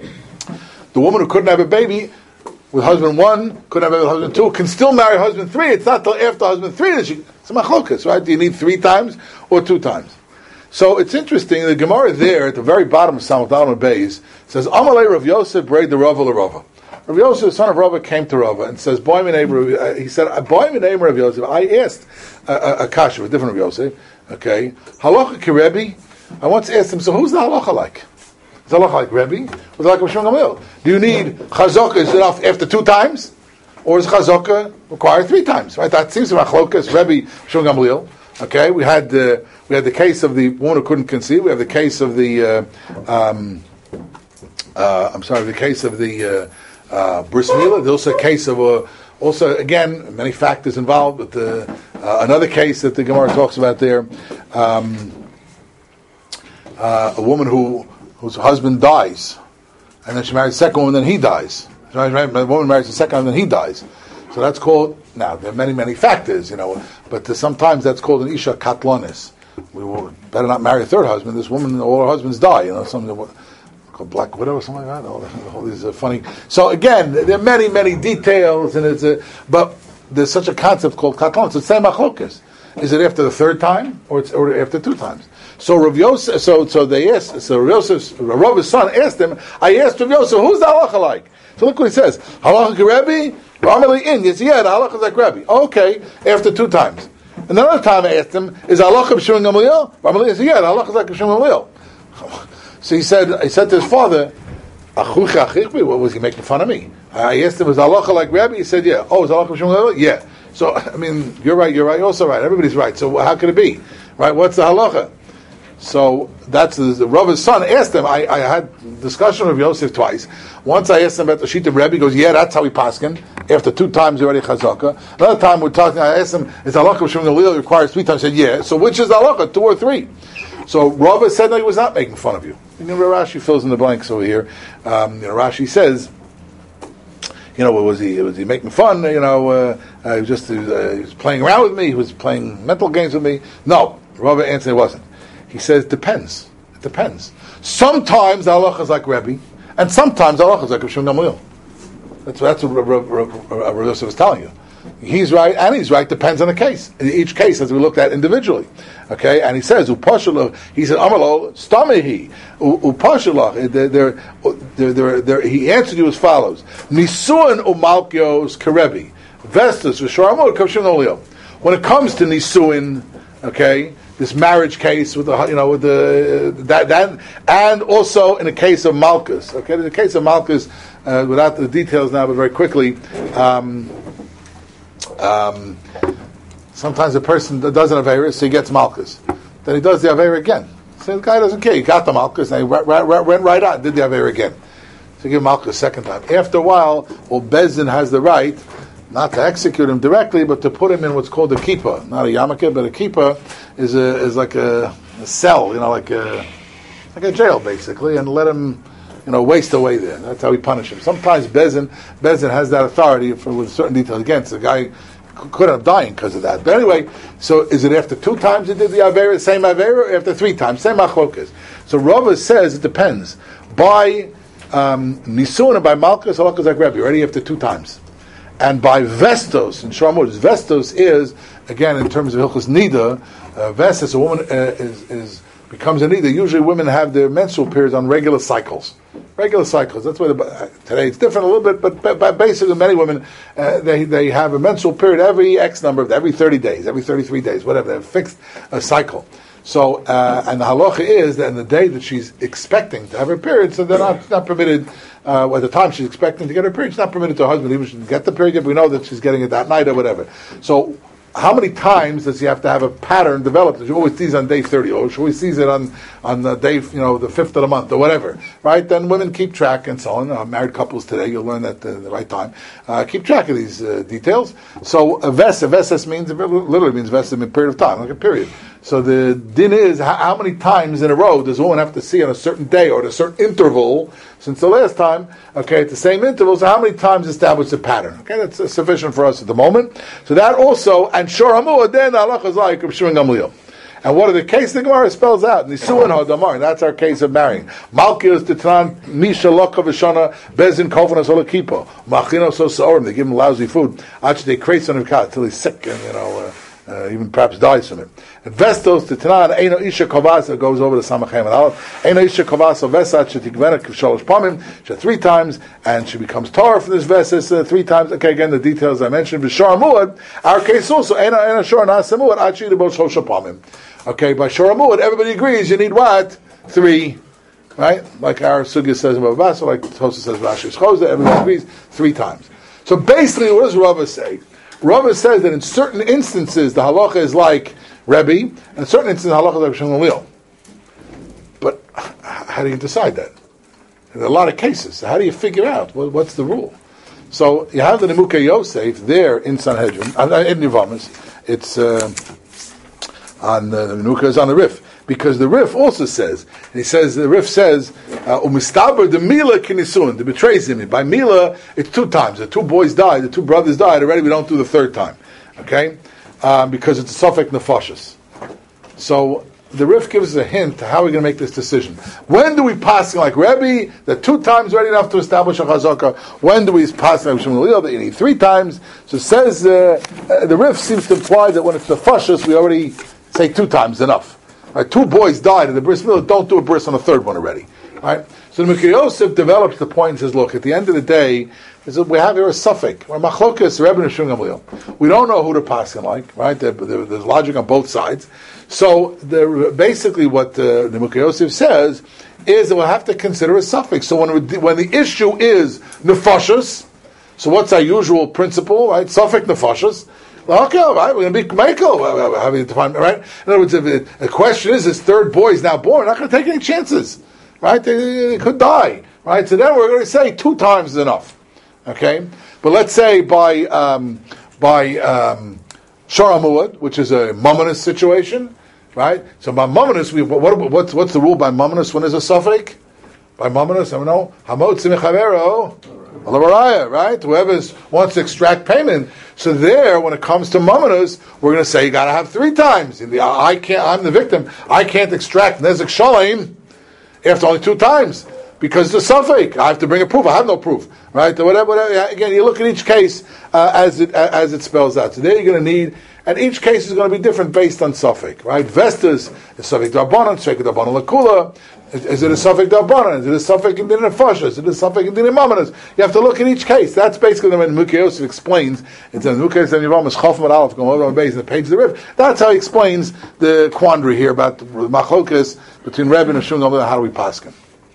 A: the woman who couldn't have a baby with husband one, couldn't have a husband two, can still marry husband three. It's not till after husband three that she. It's a machlokas, right? Do you need three times or two times? So it's interesting. The Gemara there at the very bottom of Samot Aleph Beis says, "Amalei Rav Yosef braid the Rava l'Rava." Rav Yosef, the son of Rava, came to Rava and says, "Boy, my name." He said, "Boy, my name Rav Yosef." I asked a, a, a kasha, a different Rav Yosef. Okay, halacha kirebi. I once asked him, "So who's the halacha like? Is the halacha like Rebbe? Or like Rav Shimon Gamliel? Do you need chazaka? Is it enough after two times, or does chazaka require three times?" Right? That seems to be machlokas Rebbe Shimon Gamliel. Okay, we had the uh, we had the case of the woman who couldn't conceive. We have the case of the uh, um, uh, I'm sorry, the case of the uh, uh, bris milah. There's also a case of uh, also again many factors involved. But the, uh, another case that the Gemara talks about there, um, uh, a woman who whose husband dies, and then she marries the second woman, then he dies. The woman marries the second one, then he dies. So that's called, now there are many, many factors, you know, but sometimes that's called an isha katlonis. We will better not marry a third husband. This woman, all her husbands die, you know, something called Black Widow or something like that. All, all these are funny. So again, there are many, many details, and it's a, but there's such a concept called katlonis. It's the same machlokas. Is it after the third time, or it's or after two times? So Rav Yosef, so so they asked. So Rav Yosef's Rav's son asked him. I asked Rav Yosef, who's the halacha like? So look what he says. Halacha Rebbe, Rameli in. Yes, yeah, the halacha is like Rebbe. Okay, after two times. Another time I asked him, is halacha b'Shimon Gamliel? Rameli is yeah, the halacha is like Shimon Gamliel. So he said, he said to his father, Achucha achikbi, what was he making fun of me? I asked him, was halacha like Rebbe? He said, yeah. Oh, is halacha b'Shimon Gamliel? Yeah. So I mean, you're right. You're right. You're also right. Everybody's right. So how could it be? Right? What's the halacha? So that's the, the Rava's son asked him. I, I had discussion with Yosef twice. Once I asked him about the sheet of Rebbe. He goes, "Yeah, that's how we paskin." After two times already chazaka. Another time we're talking. I asked him, "Is halacha of Shimon Gamliel requires three times?" He said, "Yeah." So which is the halacha, two or three? So Rava said, "No, he was not making fun of you." You know, Rashi fills in the blanks over here. Um, you know, Rashi says, you know, was he was he making fun? You know, uh, uh, he was just he was, uh, he was playing around with me. He was playing mental games with me. No, Rava answered, it wasn't. He says, depends. It depends. Sometimes the halacha is like Rebbe, and sometimes the halacha is like Rav Shimon Gamliel. That's, that's what Rav Yosef is telling you. He's right, and he's right, depends on the case. In each case, as we looked at individually. Okay, and he says, Upashalach, he said, Amalo, Stamehi, Upashalach, he answered you as follows, Nisuan umalkios karebi, Vestus, Visharamot, Rav Shimon Gamliel. When it comes to Nisuin, okay, this marriage case with the, you know, with the that, that and also in the case of Malchus. Okay, in the case of Malchus, uh, without the details now, but very quickly, um, um, sometimes a person does an Aveira, so he gets Malchus. Then he does the Aveira again. The guy doesn't care. He got the malchus, and he went right, right, went right on. Did the aver again? So give him malchus a second time. After a while, well, Bezdin has the right not to execute him directly, but to put him in what's called a kippah. Not a yarmulke, but a kippah is a, is like a, a cell, you know, like a like a jail basically, and let him, you know, waste away there. That's how we punish him. Sometimes Bezdin Bezdin has that authority for with certain details. Again, so the guy could have died because of that. But anyway, so is it after two times he did the avera, same avera, or after three times, same machlokas? So Rava says it depends. By um, Nisun and by Malchus, halachas like Rebbe, already after two times. And by Vestos, in Shramud, Vestos is, again, in terms of Hilchos Nida, uh, Vestos, a woman uh, is, is becomes a Nida. Usually women have their menstrual periods on regular cycles. Regular cycles. That's why the, uh, today it's different a little bit, but, but, but basically many women, uh, they they have a menstrual period every X number of, every thirty days, every thirty-three days, whatever. They have fixed a cycle. So, uh, and the halacha is that in the day that she's expecting to have her period, so they're not, not permitted, uh, at the time she's expecting to get her period, it's not permitted to her husband, even if she get the period, but we know that she's getting it that night or whatever. So, how many times does he have to have a pattern developed? She always sees on day thirty, or she always sees it on, on the day, you know, the fifth of the month, or whatever, right? Then women keep track and so on. Uh, married couples today, you'll learn that at the right time. Uh, keep track of these uh, details. So, a ves, a veses means, literally means veses in a period of time, like a period. So the din is, how, how many times in a row does a woman have to see on a certain day or at a certain interval, since the last time, okay, at the same interval, so how many times establish a pattern? Okay, that's uh, sufficient for us at the moment. So that also, and Shor Hamua, then the halacha is like Rav Shimon Gamliel. And what are the cases the Gemara spells out? Nisuin Hodamar, that's our case of marrying. Malkios Titran, Misha Lokka Vishana, Bezin Kofanas Olakipo, Machino So Saorim, they give him lousy food, actually they create on him until he's sick and, you know, uh, Uh, even perhaps dies from it. And Vestos to Tanan, Eino Isha Kovasa goes over to Samachem and Aleph. Eino Isha Kovasa Vesat Shetikvena Kivsholosh Pamim, she three times, and she becomes Torah from this Vesis uh, three times. Okay, again, the details I mentioned. B'Shor Muad, our case also, Eino Eino Shor Nasa Muad, Achi Debo Shosha Pamim. Okay, by Shor Muad, everybody agrees you need what? Three. Right? Like our Sugya says in Bava Basra, like Tosa says Rashi Chosa, everybody agrees three times. So basically, what does Rava say? Rava says that in certain instances the halacha is like Rebbe, and in certain instances the halacha is like Shimon Gamliel. But how do you decide that? There are a lot of cases. So how do you figure out what, what's the rule? So you have the Nemuke Yosef there in Sanhedrin, uh, in Yevamis. It's uh, on the Nemuke is on the Rif. Because the Rif also says, and he says, the Rif says, Umistaber the Mila Kinisun, the betrays him. By Mila, it's two times. The two boys died, the two brothers died, already we don't do the third time. Okay? Um, because it's a Suffolk Nefashis. So, the Rif gives us a hint to how we're going to make this decision. When do we pass like Rebbe, that two times ready enough to establish a chazaka? When do we pass like Shimon Gamliel, that you need three times? So it says, uh, uh, the Rif seems to imply that when it's the Fashis, we already say two times enough. Right, two boys died in the bris milah, don't do a bris on the third one already. Right? So the Mikra Yosef develops the point and says, look, at the end of the day, we have here a suffix. We're machlokas, Rebbe and Shimon Gamliel. We don't know who to pass him like, right? There, there, there's logic on both sides. So the, basically what uh, the Mikra Yosef says is that we'll have to consider a suffix. So when, we, when the issue is nefashos, so what's our usual principle, right? Suffix nefashos. Okay, all right, we're going to be Michael. Having to find, right? In other words, if it, the question is, this third boy is now born, we're not going to take any chances, right? They, they could die, right? So then we're going to say two times is enough, okay? But let's say by um, by um, Shor Hamuad, which is a Mamonus situation, right? So by Mamonus, we what, what's what's the rule by Mamonus when there's a suffix? By Mamonus, I don't know. Hamot Simichavero. Right? Whoever wants to extract payment. So there, when it comes to Mamonus, we're going to say you got to have three times. In the, I can't. I'm the victim. I can't extract Nezek Shalom after only two times because it's a suffix. I have to bring a proof. I have no proof. Right? Whatever. whatever. Again, you look at each case uh, as it uh, as it spells out. So there, you're going to need. And each case is going to be different based on suffix, right? Vestas is suffix d'arbanan, shek d'arbanan lakula. Is it a suffix d'arbanan? Is it a suffix in din nefashos? Is it a suffix in din mamonos? You have to look at each case. That's basically when Mikra Yosef explains. It's in Mikra Yosef and Yevamis Chafam Aleph going over on base in the page of the Rif. That's how he explains the quandary here about the machlokas between Rebbe and Shimon Gamliel. How do we paskin?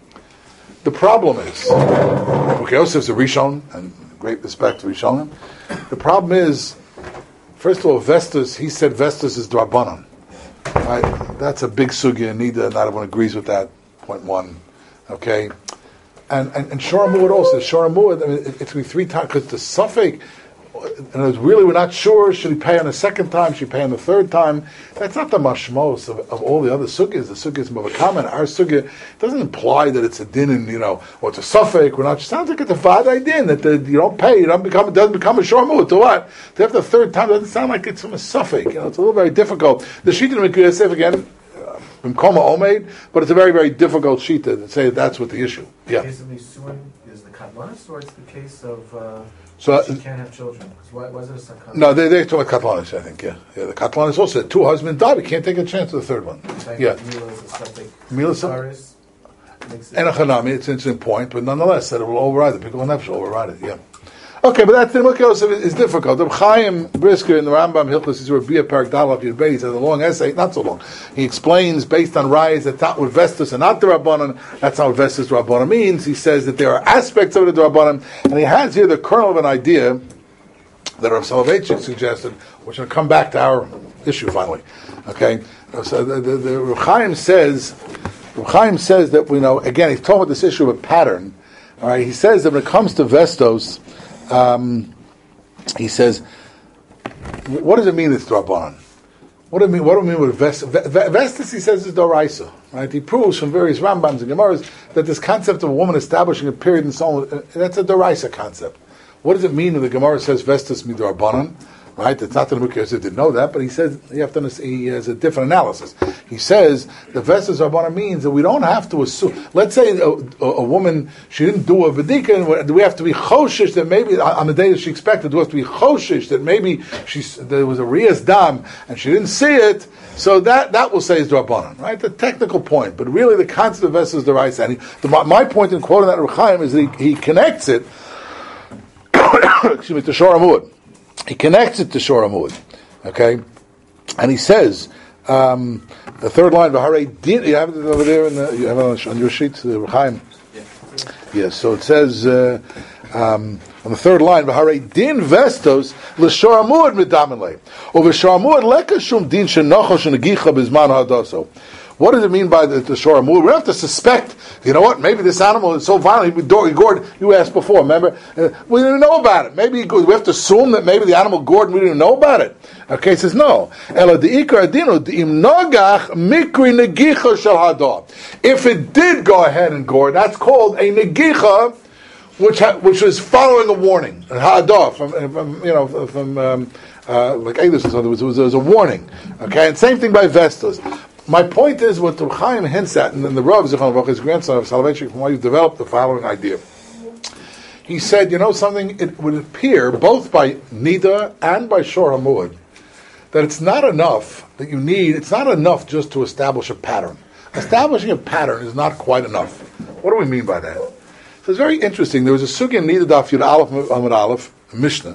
A: The problem is Mikra Yosef is a Rishon, and great respect to Rishonim. The problem is. First of all, Vestus, he said Vestus is Drabanan. Right? Right? That's a big sugya. Neither, not everyone agrees with that. Point one. Okay? And and, and Shoramud also. Shoramud, I mean, it, it's going to be three times, because the suffix, and it's really, we're not sure, should he pay on the second time, should he pay on the third time? That's not the mashmos of, of all the other sugyas. The sugyas of comment. Our sugya doesn't imply that it's a din and, you know, or it's a suffix. We're not, it sounds like it's a vada din, that the, you don't pay, you don't become, it doesn't become a shormut. To what? To have the third time, it doesn't sound like it's from a suffix. You know, it's a little very difficult. The shita of Yosef, again, from Koma Omeid, but it's a very, very difficult shita to say that that's what the issue. Yeah.
D: The case of Nisuin is the katlanis, or it's the case of uh,
A: So,
D: she can't have children? 'Cause why was it a sakana?
A: no, they they talk about katlanis, I think. Yeah, yeah. The katlanis also two husbands died. We can't take a chance with the third one. Yeah,
D: Mila is a subject.
A: Mila is a-
D: Taurus makes it-
A: and a chanami. It's an interesting point, but nonetheless, that it will override it. People will never override it. Yeah. Okay, but that thing is difficult. The Chaim Brisker in the Rambam Hilchos is Rabbiya Parak Dalaf Yud Beis has a long essay, not so long. He explains based on rayas that not with Vestus and not the Rabbanan. That's not what Vestus Rabbanan means. He says that there are aspects of it the Rabbanan, and he has here the kernel of an idea that Rav Soloveitchik suggested, which will come back to our issue finally. Okay, so the, the, the Rav Chaim says, Rav Chaim says that we know again. He's talking about this issue of a pattern. All right, he says that when it comes to Vestos. Um, he says, what does it mean it's Drabanan? What do I mean? What do I mean with Vestus? Vestus, he says, is Doraisa. Right? He proves from various Rambams and Gemaras that this concept of a woman establishing a period and so on, that's a Doraisa concept. What does it mean when the Gemara says Vestus midrabanan? Right? It's not that the Mukhi Yosef didn't know that, but he says you have to understand, he has a different analysis. He says the Vestus Rabbanan means that we don't have to assume. Let's say a, a, a woman, she didn't do a Vedika, and we have to be choshish that maybe on the day that she expected, we have to be choshish that maybe she, there was a Riyas Dam and she didn't see it. So that, that will say is Rabbanan, right? The technical point, but really the concept of Vestus is the right. And he, the, my point in quoting that Rechaim is that he, he connects it. Excuse me, to Shoramud. He connects it to Shoramud, okay, and he says um, the third line. V'harei din. You have it over there in the, you have it on your sheet, the Rechaim.
C: Yeah.
A: Yes. So it says uh, um, on the third line. V'harei din vestos l'Shoramud midamelei. Or v'Shoramud lekashum din shenocho shenegicha bizman hadaso. What does it mean by the, the Shoramud? We don't have to suspect, you know what, maybe this animal is so violent, he gored, you asked before, remember? Uh, we didn't know about it. Maybe we have to assume that maybe the animal gored and we didn't know about it. Okay, he says no. If it did go ahead and gore, that's called a negicha, which ha, which was following a warning. Ha'adah, from, from, you know, from, um, uh, like Eidos or something, it was, it was a warning. Okay, and same thing by Vestas. My point is what Reb Chaim hints at, and then the Rav Zichron Baruch, his grandson of Soloveitchik, from why he developed the following idea. He said, you know something, it would appear, both by Nida and by Shor HaMuad, that it's not enough, that you need, it's not enough just to establish a pattern. Establishing a pattern is not quite enough. What do we mean by that? So it's very interesting. There was a sugi in Nida Daf Yud Aleph Amud Aleph, a Mishnah,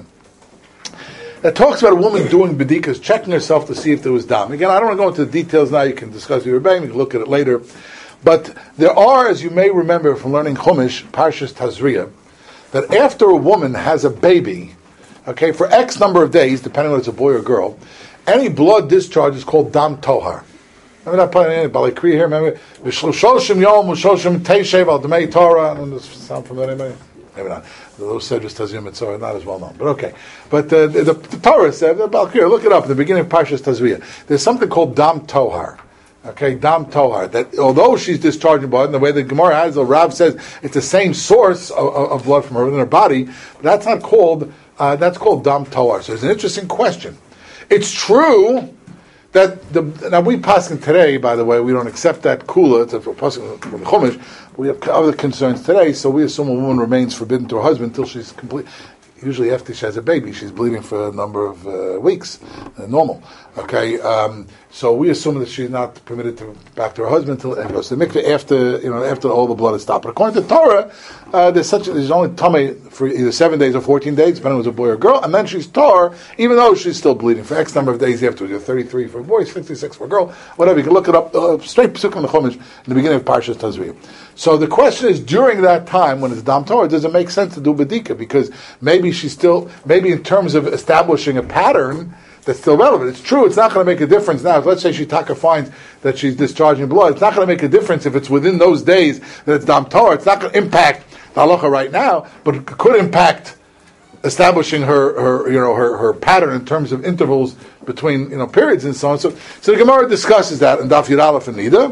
A: that talks about a woman doing bedikas, checking herself to see if there was dam. Again, I don't want to go into the details now. You can discuss with your Rebbeim, you can look at it later. But there are, as you may remember from learning Chumash, Parshas Tazria, that after a woman has a baby, okay, for X number of days, depending on whether it's a boy or girl, any blood discharge is called dam tohar. Remember that part in Balei here? Remember? V'shloshim yom, v'shloshim teishev al d'mei Torah. Does this sound familiar, maybe? Maybe not. Those said just Tazria Mitzvah, not as well known, but okay. But uh, the, the, the Torah said, the Balkir, look it up, in the beginning of Parshas Tazria, there's something called Dam Tohar. Okay, Dam Tohar. That although she's discharging blood, and the way the Gemara has, the Rav says it's the same source of, of blood from her within her body, but that's not called, uh, that's called Dam Tohar. So it's an interesting question. It's true that the, now we passing today, by the way, we don't accept that kula, it's a passing from the Chumash. We have other concerns today, so we assume a woman remains forbidden to her husband until she's complete. Usually after she has a baby, she's bleeding for a number of uh, weeks, uh, normal. Okay, um, so we assume that she's not permitted to back to her husband until it goes to the mikveh after, you know, after all the blood is stopped. But according to Torah, uh, there's such a, there's only tummy for either seven days or fourteen days, depending on if it's a boy or girl, and then she's tar, even though she's still bleeding for X number of days afterwards. You're thirty-three for a boy, sixty-six for a girl, whatever. You can look it up uh, straight Pesuk in the Chumash in the beginning of Parshas Tazria. So the question is, during that time when it's Dam Torah, does it make sense to do Bedika? Because maybe she's still, maybe in terms of establishing a pattern, that's still relevant. It's true, it's not going to make a difference now. Let's say Shitaka finds that she's discharging blood. It's not going to make a difference if it's within those days that it's Dam Torah. It's not going to impact the halacha right now, but it could impact establishing her, her, you know, her, her pattern in terms of intervals between, you know, periods and so on. So, so the Gemara discusses that in Daf Yud Aleph and Nida.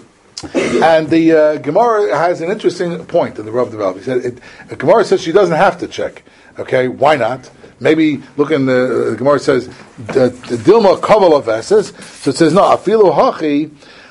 A: And the uh, Gemara has an interesting point in the Rav developed. He said, it, the Gemara says she doesn't have to check. Okay, why not? Maybe look in the, the Gemara says the Dilma Kavala Veses. So it says no. Afilu hachi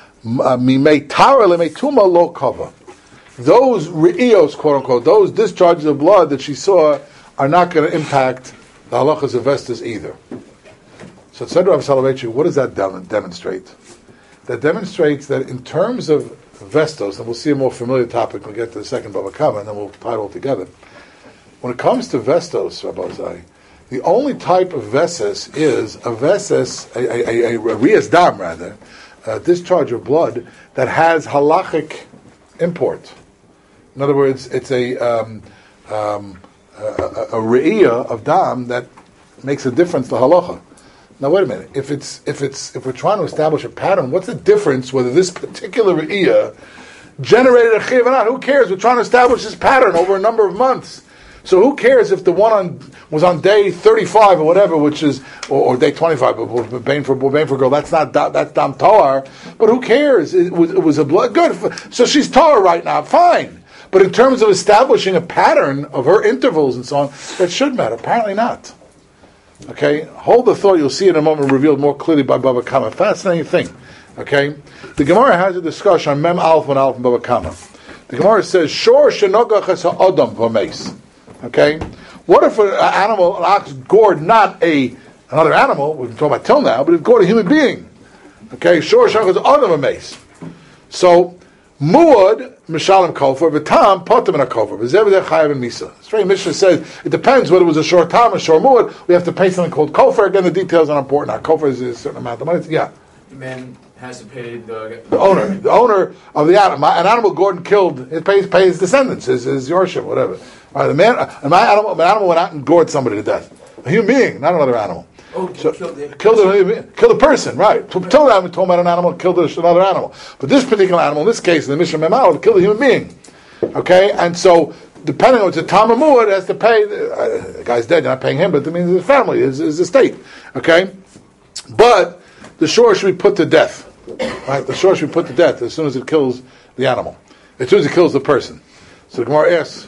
A: mimei tara lemei tuma lo kava. Those re'ios, quote unquote, those discharges of blood that she saw are not going to impact the halachas of Vestas either. So it said Rav Soloveitchik, what does that dem- demonstrate? That demonstrates that in terms of Vestos, and we'll see a more familiar topic when we get to the second Bava Kama, and then we'll tie it all together. When it comes to Vestos, Rabbi Zai, the only type of Veses is a Veses, a, a, a, a Rias Dam rather, a discharge of blood that has halachic import. In other words, it's a um, um, a, a, a Re'iyah of Dam that makes a difference to halacha. Now wait a minute. If it's if it's if we're trying to establish a pattern, what's the difference whether this particular re'iyah generated a chiyuv or not? Who cares? We're trying to establish this pattern over a number of months. So who cares if the one on was on day thirty-five or whatever, which is or, or day twenty-five, but Bain for Bain for girl, that's not that's dam tar. But who cares? It was, it was a blood good. So she's tar right now, fine. But in terms of establishing a pattern of her intervals and so on, that should matter. Apparently not. Okay, hold the thought. You'll see in a moment revealed more clearly by Bava Kama. Fascinating thing. Okay, the Gemara has a discussion on Mem Alf and Alf and Bava Kama. The Gemara says, "Shor shenogach ha'adam v'meis." Okay, what if an animal, an ox, gored not a another animal? We've been talking about till now, but it gored a human being. Okay, shor shenogach ha'adam v'meis. So muad mishalim kofar, v'tam potem in a kofar, v'zev v'zeh chayav in misa. Straight Mishnah says it depends whether it was a short tam or short muad. We have to pay something called kofar. Again, the details are important. Now, kofar is a certain amount of money. Yeah.
B: The man has to pay the
A: the owner, the owner of the animal. An animal Gordon killed, it pays pays descendants, his his yorship, whatever. All right, the man, and my animal, my animal went out and gored somebody to death. A human being, not another animal.
B: Oh,
A: so,
B: killed it.
A: Killed a, killed a person, right. Till now we're talking about an animal, killed another animal. But this particular animal, in this case, in the Mishnah Memal, killed a human being. Okay, and so, depending on what's a Tamamud, has to pay, uh, the guy's dead, you're not paying him, but it means his family, his, his estate. Okay? But, the shore should be put to death. Right? The shore should be put to death as soon as it kills the animal. As soon as it kills the person. So the Gemara asks,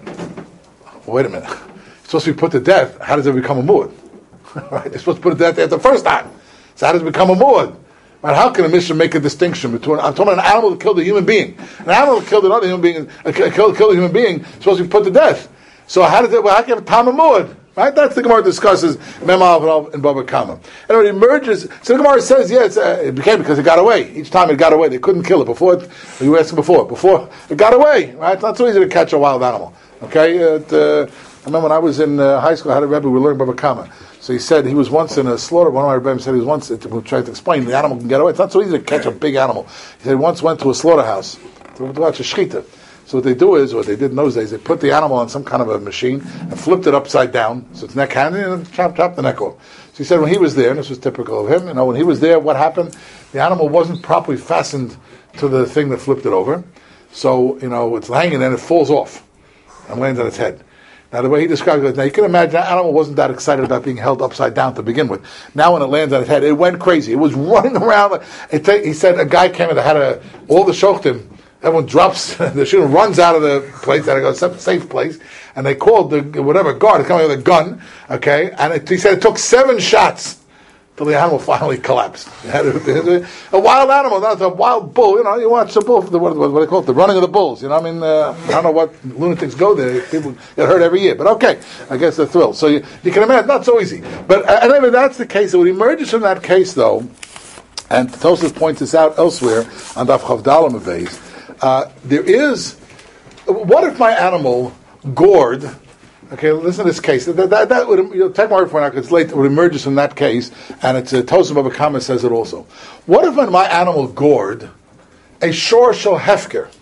A: well, wait a minute. It's supposed to be put to death, how does it become a muad? Right? They're supposed to put it to death the first time. So how does it become a muad? Right? How can a Mishnah make a distinction between, I'm talking about an animal that killed a human being. An animal that killed another human being, uh, killed, killed a human being, is supposed to be put to death. So how does it, well, how can you have a tam a muad? Right? That's the Gemara discusses Memav and Bava Kama. And when it emerges, so the Gemara says, yes, uh, it became because it got away. Each time it got away, they couldn't kill it. Before, it, you were asking before, before it got away. Right? It's not so easy to catch a wild animal. Okay? It, uh, I remember when I was in uh, high school, I had a Rebbe, we learned Bava Kama. So he said he was once in a slaughter. One of my rabbis said he was once, we tried to explain, the animal can get away. It's not so easy to catch a big animal. He said he once went to a slaughterhouse to watch a shechita. So what they do is, what they did in those days, they put the animal on some kind of a machine and flipped it upside down, so it's neck handed, and chop, chop the neck off. So he said when he was there, and this was typical of him, you know, when he was there, what happened? The animal wasn't properly fastened to the thing that flipped it over. So, you know, it's hanging and it falls off and lands on its head. Now, the way he described it, now you can imagine that animal wasn't that excited about being held upside down to begin with. Now, when it lands on its head, it went crazy. It was running around. It t- he said a guy came in that had a, all the shochtim, everyone drops, the shooter runs out of the place, that goes a safe place, and they called the, whatever, guard, coming with a gun, okay, and it, he said it took seven shots till the animal finally collapsed. A wild animal, that's a wild bull, you know, you watch the bull, the, what, what, what they call it, the running of the bulls, you know, I mean, uh, I don't know what lunatics go there, people get hurt every year, but okay, I guess they're thrilled. So you, you can imagine, not so easy. But uh, anyway, that's the case. So what emerges from that case, though, and Tosfos points this out elsewhere, on Daf Chavdalam Aveis, Uh, there is, what if my animal gored, okay, listen to this case, that, that, that would, you know, take my word for it now, because it's late, it would emerge from that case, and it's a Tosfos Bava Kama says it also. What if my animal gored a shor shel hefker?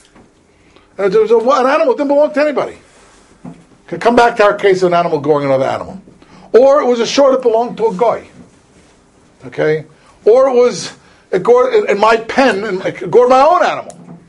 A: And there was a, an animal that didn't belong to anybody. Okay, come back to our case of an animal goring another animal. Or it was a shor that belonged to a guy. Okay? Or it was, it gored in, in my pen, and it gored my own animal.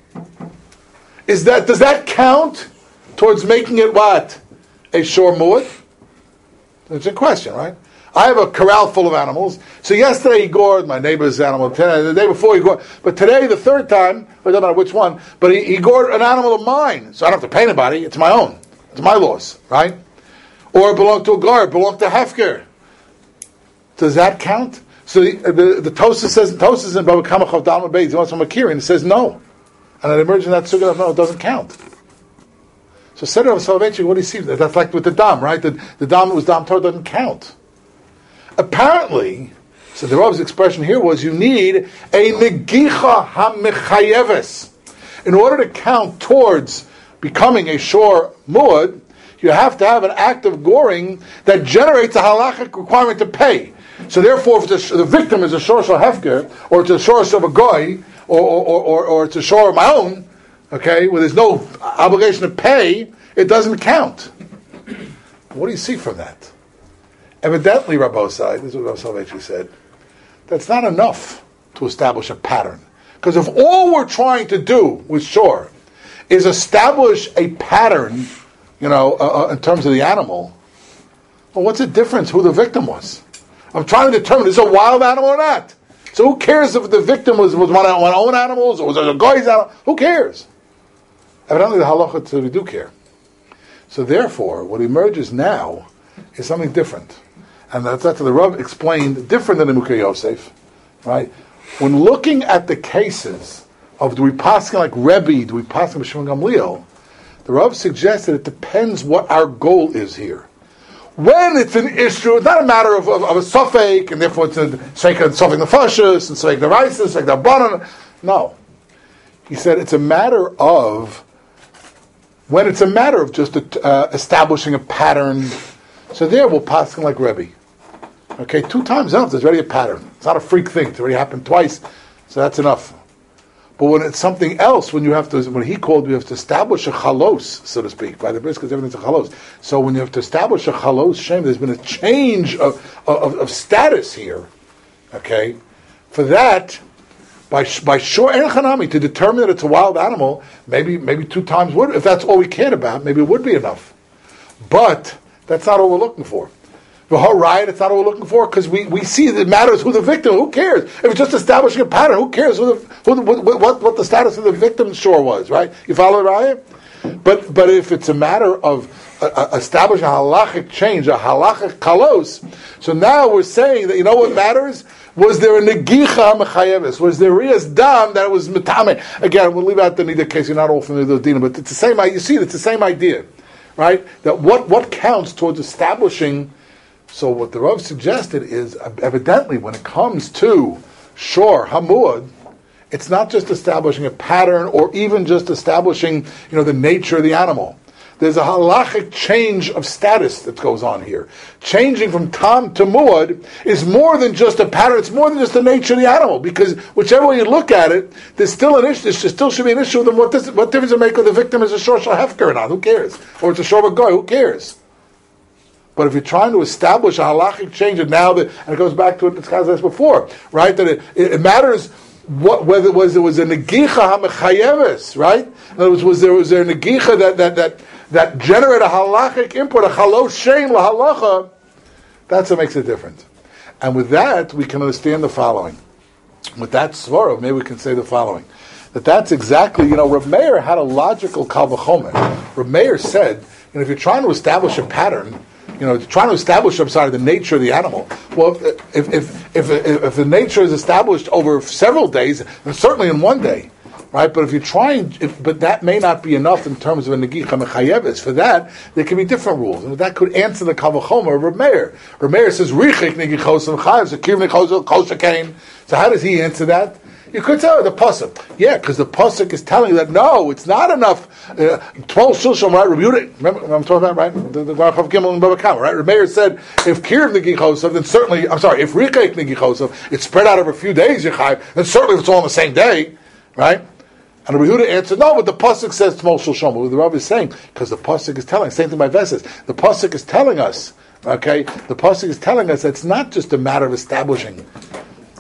A: Is that, does that count towards making it what? A shor muad? That's a question, right? I have a corral full of animals. So yesterday he gored my neighbor's animal, the day before he gored, but today, the third time, it doesn't matter which one, but he, he gored an animal of mine. So I don't have to pay anybody, it's my own. It's my loss, right? Or it belonged to a guard, it belonged to Hefker. Does that count? So the the, the Tosas says, Tosas in Baba Kama Chav Dalma Beis, he wants from a Kirin, it says no. And it emerges in that sugya, no, it doesn't count. So Seder of Soloveitchik, what do you see? That's like with the Dam, right? The, the Dam that was Dam Torah doesn't count. Apparently, so the Rav's expression here was you need a Negicha HaMechayeves. In order to count towards becoming a shor muad, you have to have an act of goring that generates a halachic requirement to pay. So therefore, if the, the victim is a shor shel hefker, or it's a shor of a goy, or, or, or, or it's a shor of my own, okay, where there's no obligation to pay, it doesn't count. What do you see from that? Evidently, Rabbosai, this is what Rav Soloveitchik said, that's not enough to establish a pattern. Because if all we're trying to do with shor is establish a pattern, you know, uh, in terms of the animal, well, what's the difference who the victim was? I'm trying to determine, is it a wild animal or not? So who cares if the victim was, was one of my own animals, or was it a guy's animal? Who cares? Evidently, the halacha says we do care. So therefore, what emerges now is something different. And that's what the Rav explained, different than the Mukhe Yosef, right? When looking at the cases of do we pass like Rebbe, do we pass like Shimon Gamliel, the Rav suggested it depends what our goal is here. When it's an issue, it's not a matter of, of, of a suffix, and therefore it's a suffix the fashis, and suffix the rices, like the banan. No. He said it's a matter of, when it's a matter of just uh, establishing a pattern, so there we'll pass like Rebbe. Okay, two times enough, there's already a pattern. It's not a freak thing, it's already happened twice, so that's enough. But when it's something else, when you have to, when he called, you have to establish a chalos, so to speak, by the bris, because everything's a chalos. So when you have to establish a chalos shame, there's been a change of, of, of status here. Okay, for that, by by shor ein chanami, to determine that it's a wild animal, maybe maybe two times would, if that's all we cared about, maybe it would be enough. But that's not all we're looking for. The whole riot, it's not what we're looking for, because we, we see that it matters who the victim. Who cares? If it's just establishing a pattern, who cares who the, who the, what, what, what the status of the victim sure was, right? You follow the riot? But but if it's a matter of uh, uh, establishing a halachic change, a halachic kalos, so now we're saying that, you know what matters? Was there a negicha mechayeves? Was there rias dam that was metame? Again, we'll leave out the neither case. You're not all familiar with the dina, but it's the same. You see, it's the same idea, right? That what what counts towards establishing. So what the Rav suggested is, evidently, when it comes to shor hamuad, it's not just establishing a pattern or even just establishing, you know, the nature of the animal. There's a halachic change of status that goes on here. Changing from tam to muad is more than just a pattern. It's more than just the nature of the animal. Because whichever way you look at it, there's still an issue. There still should be an issue with them. What, does, what difference does it make if the victim is a shor shel hefker or not? Who cares? Or it's a shor goy? Who cares? But if you're trying to establish a halachic change, and now that, and it goes back to what discussed as before, right? That it, it matters what, whether it was it was a negicha hamechayeves, right? In other words, was there was there a negicha that that that that generated a halachic input, a chalos shein lahalacha? That's what makes it different. And with that, we can understand the following. With that svara, maybe we can say the following: that that's exactly, you know, Reb Meir had a logical kal v'chomer. Reb Meir said, you know, if you're trying to establish a pattern, you know, trying to establish, I'm sorry, the nature of the animal. Well, if if if if, if the nature is established over several days, and certainly in one day, right? But if you're trying, if, but that may not be enough in terms of a negicha mechayeves. For that, there can be different rules, and that could answer the kal v'chomer of Reb Meir. Reb Meir says richik negichos and chayev zakir negichos kol shekain. So how does he answer that? You could tell the pasuk, yeah, because the pasuk is telling you that no, it's not enough. Uh, Twelve shulsham, right? Reviewed it. Remember what I'm talking about, right? The Baruch Gimel and Baba Kama, right? Reb Meir said if kirv negichosov, then certainly, I'm sorry, if rikek negichosov, it's spread out over a few days, Yechai, then certainly if it's all on the same day, right? And Rabbi Yehuda answered, no, but the pasuk says Tmol shulsham. What the Rav is saying, because the pasuk is telling, same thing by Veses. The pasuk is telling us, okay, the pasuk is telling us that it's not just a matter of establishing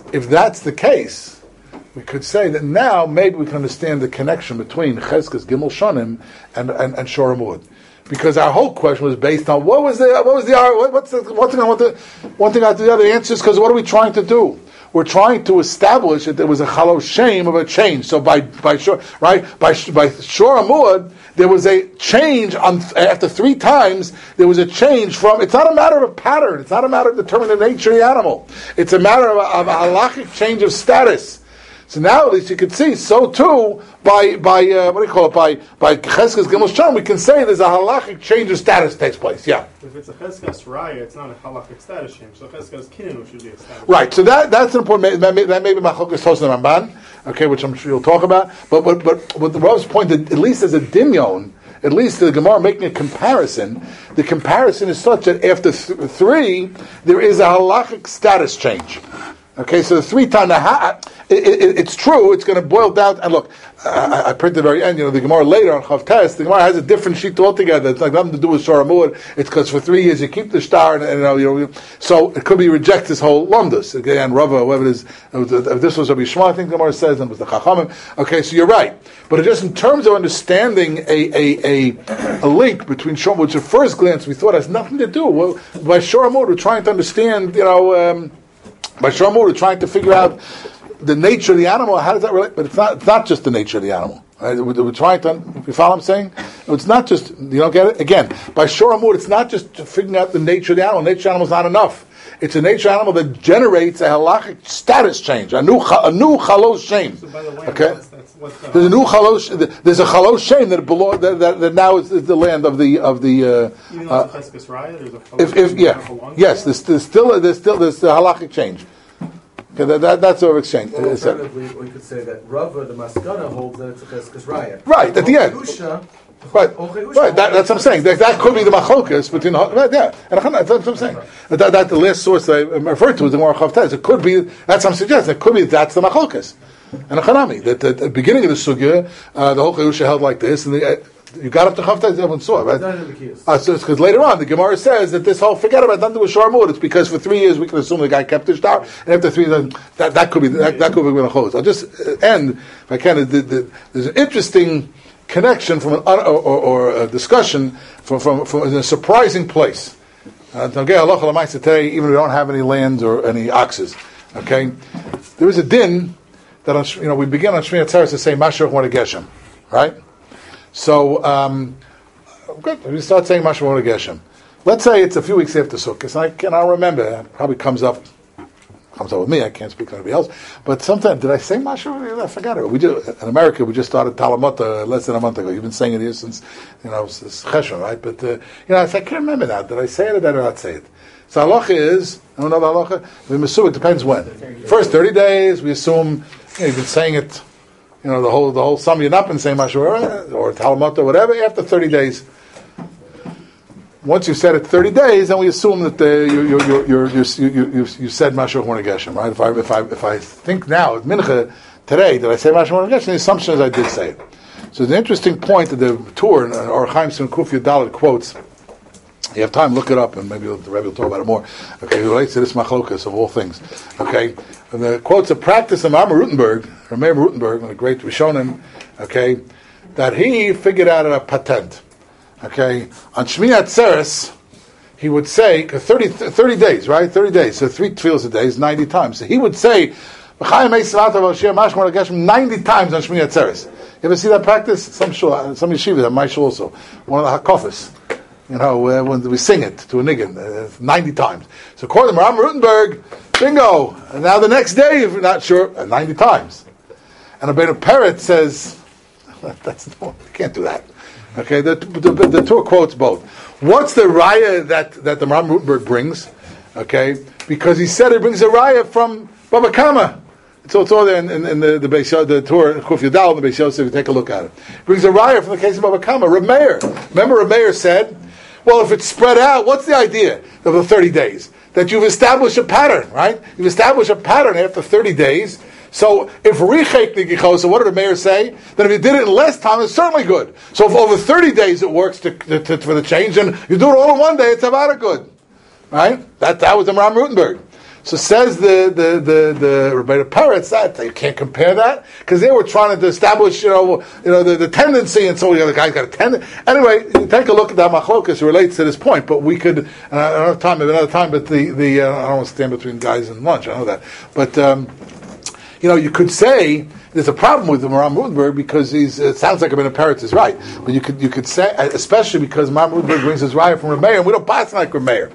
A: if that's the case, we could say that now maybe we can understand the connection between Cheskas Gimel Shonim and and, and Shor Amud. Because our whole question was based on what was the what was the what, what's the what's the, what the one thing after the other answers, because what are we trying to do? We're trying to establish that there was a chalo shame of a change. So by by shor right by by Shor Amud there was a change on after three times. There was a change from. It's not a matter of a pattern. It's not a matter of determining the nature of the animal. It's a matter of a, of a halachic change of status. So now at least you can see. So too by by uh, what do you call it? By by Cheskas Gimel Shonim, we can say there's a halachic change of status takes place. Yeah.
E: If it's a Cheskas Raya, it's not a halachic status change. So Cheskas Kinenu should be a status.
A: Right. So that that's an important. That may, that may be Machlokas Tosna Ramban. Okay, which I'm sure you'll talk about. But but but but the Rav's point that at least as a dinyon, at least the Gemara making a comparison. The comparison is such that after th- three, there is a halachic status change. Okay, so the three times, it, it, it's true, it's going to boil down, and look, I, I printed the very end, you know, the Gemara later on Chav Tes, the Gemara has a different sheet altogether, it's like nothing to do with Shor Amud, it's because for three years you keep the star, and, and you know, you know, so it could be reject this whole Lumdus, again, Rava, whoever it is, if this was Rabbi Shmuel, I think the Gemara says, and it was the Chachamim, okay, so you're right, but just in terms of understanding a a, a, a link between Shor Amud, which at first glance we thought has nothing to do, well, by Shor Amud we're trying to understand, you know, um, by Shor Amud, we're trying to figure out the nature of the animal. How does that relate? But it's not. It's not just the nature of the animal. Right? We're, we're trying to. You follow what I'm saying? It's not just. You don't get it. Again, by Shor Amud, it's not just figuring out the nature of the animal. Nature of the animal is not enough. It's a nature animal that generates a halachic status change, a new a new chalos shame.
E: So by the way,
A: okay,
E: that's, that's what's the,
A: there's a new chalos. There's a chalos shame that belong that, that, that now is, is the land of the of the. Uh,
E: even though
A: uh,
E: it's a Cheskas Raya, there's a
A: if if yeah yes, there's, there's still there's still there's a halachic change. Okay, that, that, that's our exchange.
D: Or alternatively, we could say that Rava, the Maskana, holds that it's a Cheskas Raya.
A: Right, at the end.
D: Chedusha,
A: Right, right. That, that's what I'm saying. That, that could be the machlokas between the right, yeah. And that's what I'm saying. That, that the last source that I referred to is the Gemara Chav Tes. It could be. That's what I'm suggesting. It could be that's the machlokas. And a chanami that at the beginning of the sugya, uh, the whole Chedusha held like this, and the, uh, you got up to Chav Tes, everyone saw it, right? Uh, so it's because later on the Gemara says that this whole forget about it, nothing to do with Shor Amud. It's because for three years we can assume the guy kept the star, and after three years that that could be that, that could be the chos. I'll just end if I can. The, the, there's an interesting connection from an or, or, or a discussion from, from, from a surprising place. Uh, today, even if we don't have any land or any oxes, okay, there is a din that on, you know we begin on Shmini Atzeres to say Mashiach Mordei Geshem, right? So um, good, we start saying Mashiach Mordei Geshem. Let's say it's a few weeks after Sukkot, and I cannot remember. It probably comes up. Comes up with me. I can't speak to anybody else. But sometimes, did I say Mashiach? I forgot it. We just, in America, we just started Talamota less than a month ago. You've been saying it here since, you know, it's Cheshvan, right? But, uh, you know, I can't remember now. Did I say it or did I not say it? So halacha is, I don't know about halacha, we assume it depends when. First thirty days, we assume, you know, you've been saying it, you know, the whole, the whole summer, you've not been saying Mashiach, or Talamota, whatever, after thirty days. Once you said it thirty days, then we assume that uh, you, you, you, you, you, you, you, you said Mashiach Mordei Geshem, right? If I, if I, if I think now, at Mincha, today, did I say Mashiach Mordei Geshem? The assumption is I did say it. So the interesting point that the tour, or Chaim Sim Kuf Dalet quotes, you have time, look it up, and maybe the Rebbe will talk about it more. Okay, it relates to this machlokas of all things. Okay, and the quotes a practice of Amar Rutenberg, Rameir Rutenberg, a great Rishonim, okay, that he figured out a patent. Okay, on Shmini Atzeres, he would say thirty, thirty days, right? Thirty days, so three tefillos a day is ninety times. So he would say ninety times on Shmini Atzeres. You ever see that practice? Some shul, some yeshivas, at my shul also, one of the hakofas. You know, uh, when we sing it to a niggin, uh, ninety times. So according to Ram Rutenberg, bingo. And now the next day, if you're not sure, uh, ninety times. And Rabbeinu Peret says, that's no, you can't do that. Okay, the, the, the two quotes both. What's the raya that, that the Ram Rutenberg brings? Okay, because he said it brings a raya from Baba Kama. So it's all there in, in, in the the Beis Yosef, the Torah Kuf Yudal in the Beis Yosef. If you take a look at it, it brings a raya from the case of Baba Kama. Rameir, remember Rameir said, well, if it's spread out, what's the idea of the thirty days? That you've established a pattern, right? You've established a pattern after thirty days. So if Richek Nigichosa, what did the mayor say? That if you did it in less time, it's certainly good. So if over thirty days it works to, to, to, for the change, and you do it all in one day, it's about it good. Right? That that was the Ram Rutenberg. So says the the the, the Rebbeinu Peretz that you can't compare that because they were trying to establish you know you know the, the tendency, and so the other guy's got a tendency. Anyway, take a look at that machlokas. It relates to this point, but we could and I don't have time, maybe another time. But the the uh, I don't want to stand between guys and lunch. I know that, but um, you know you could say. There's a problem with the Maram Rudenberg because he's. It sounds like Rebbeinu Peretz is right, but you could you could say, especially because Maram Rudenberg brings his raya from Rameir, and we don't pass like Rameir.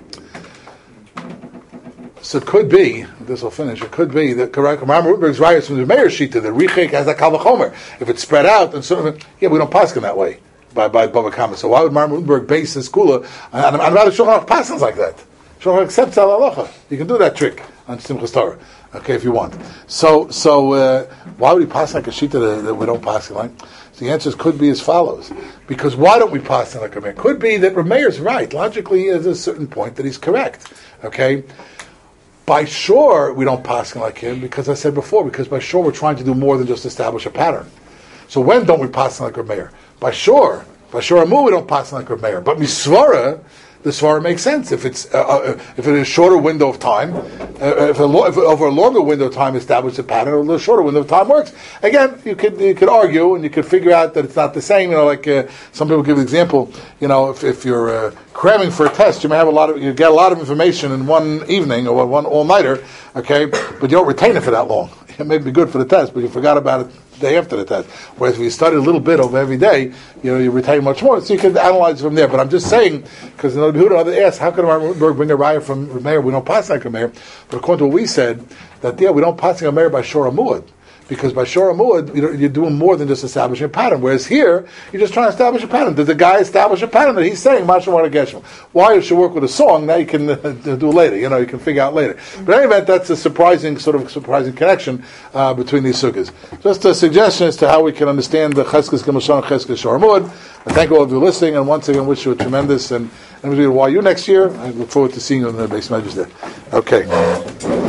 A: So it could be. This will finish. It could be that correct. Maram Rudenberg's raya is from the Rameir shita. The Richik has a Kal V'chomer. If it's spread out, and sort of yeah, we don't pass in that way by by Bava Kama. So why would Maram Rudenberg base his kula on on rather Shulchan Aruch passes like that? Shulchan Aruch accepts al halacha. You can do that trick on Simchas Torah. Okay, if you want. So, so uh, why would he pass like a shita that, that we don't pass like? So the answers could be as follows. Because why don't we pass like a Rameir? Could be that Rameir's right. Logically, at a certain point that he's correct. Okay? By sure, we don't pass like him, because I said before, because by sure we're trying to do more than just establish a pattern. So when don't we pass like Rameir? By sure. By sure, Amu, we don't pass like Rameir. But Misvara, the svara makes sense if it's uh, uh, if in a shorter window of time, uh, if, a lo- if over a longer window of time establish a pattern, a little shorter window of time works. Again, you could you could argue and you could figure out that it's not the same. You know, like uh, some people give an example. You know, if if you're uh, cramming for a test, you may have a lot of you get a lot of information in one evening or one all nighter. Okay, but you don't retain it for that long. It may be good for the test, but you forgot about it the day after the test. Whereas if you study a little bit over every day, you know, you retain much more. So you can analyze from there. But I'm just saying, because the Yehuda other asked, how can Rameir bring a raya from Rameir? We don't pass like Rameir. But according to what we said, that yeah, we don't pass like Rameir by Shor HaMuad. Because by Shor HaMuad, you know, you're doing more than just establishing a pattern. Whereas here, you're just trying to establish a pattern. Did the guy establish a pattern that he's saying, Masha'Mar Geshem? Why you should work with a song, now you can uh, do later. You know, you can figure out later. But in any event, that's a surprising, sort of surprising connection uh, between these sukkahs. Just a suggestion as to how we can understand the Cheskes Gemashon and Cheskes Shor HaMuad. I thank all of you for listening, and once again wish you a tremendous and, and why you next year. I look forward to seeing you in the base measures there. Okay.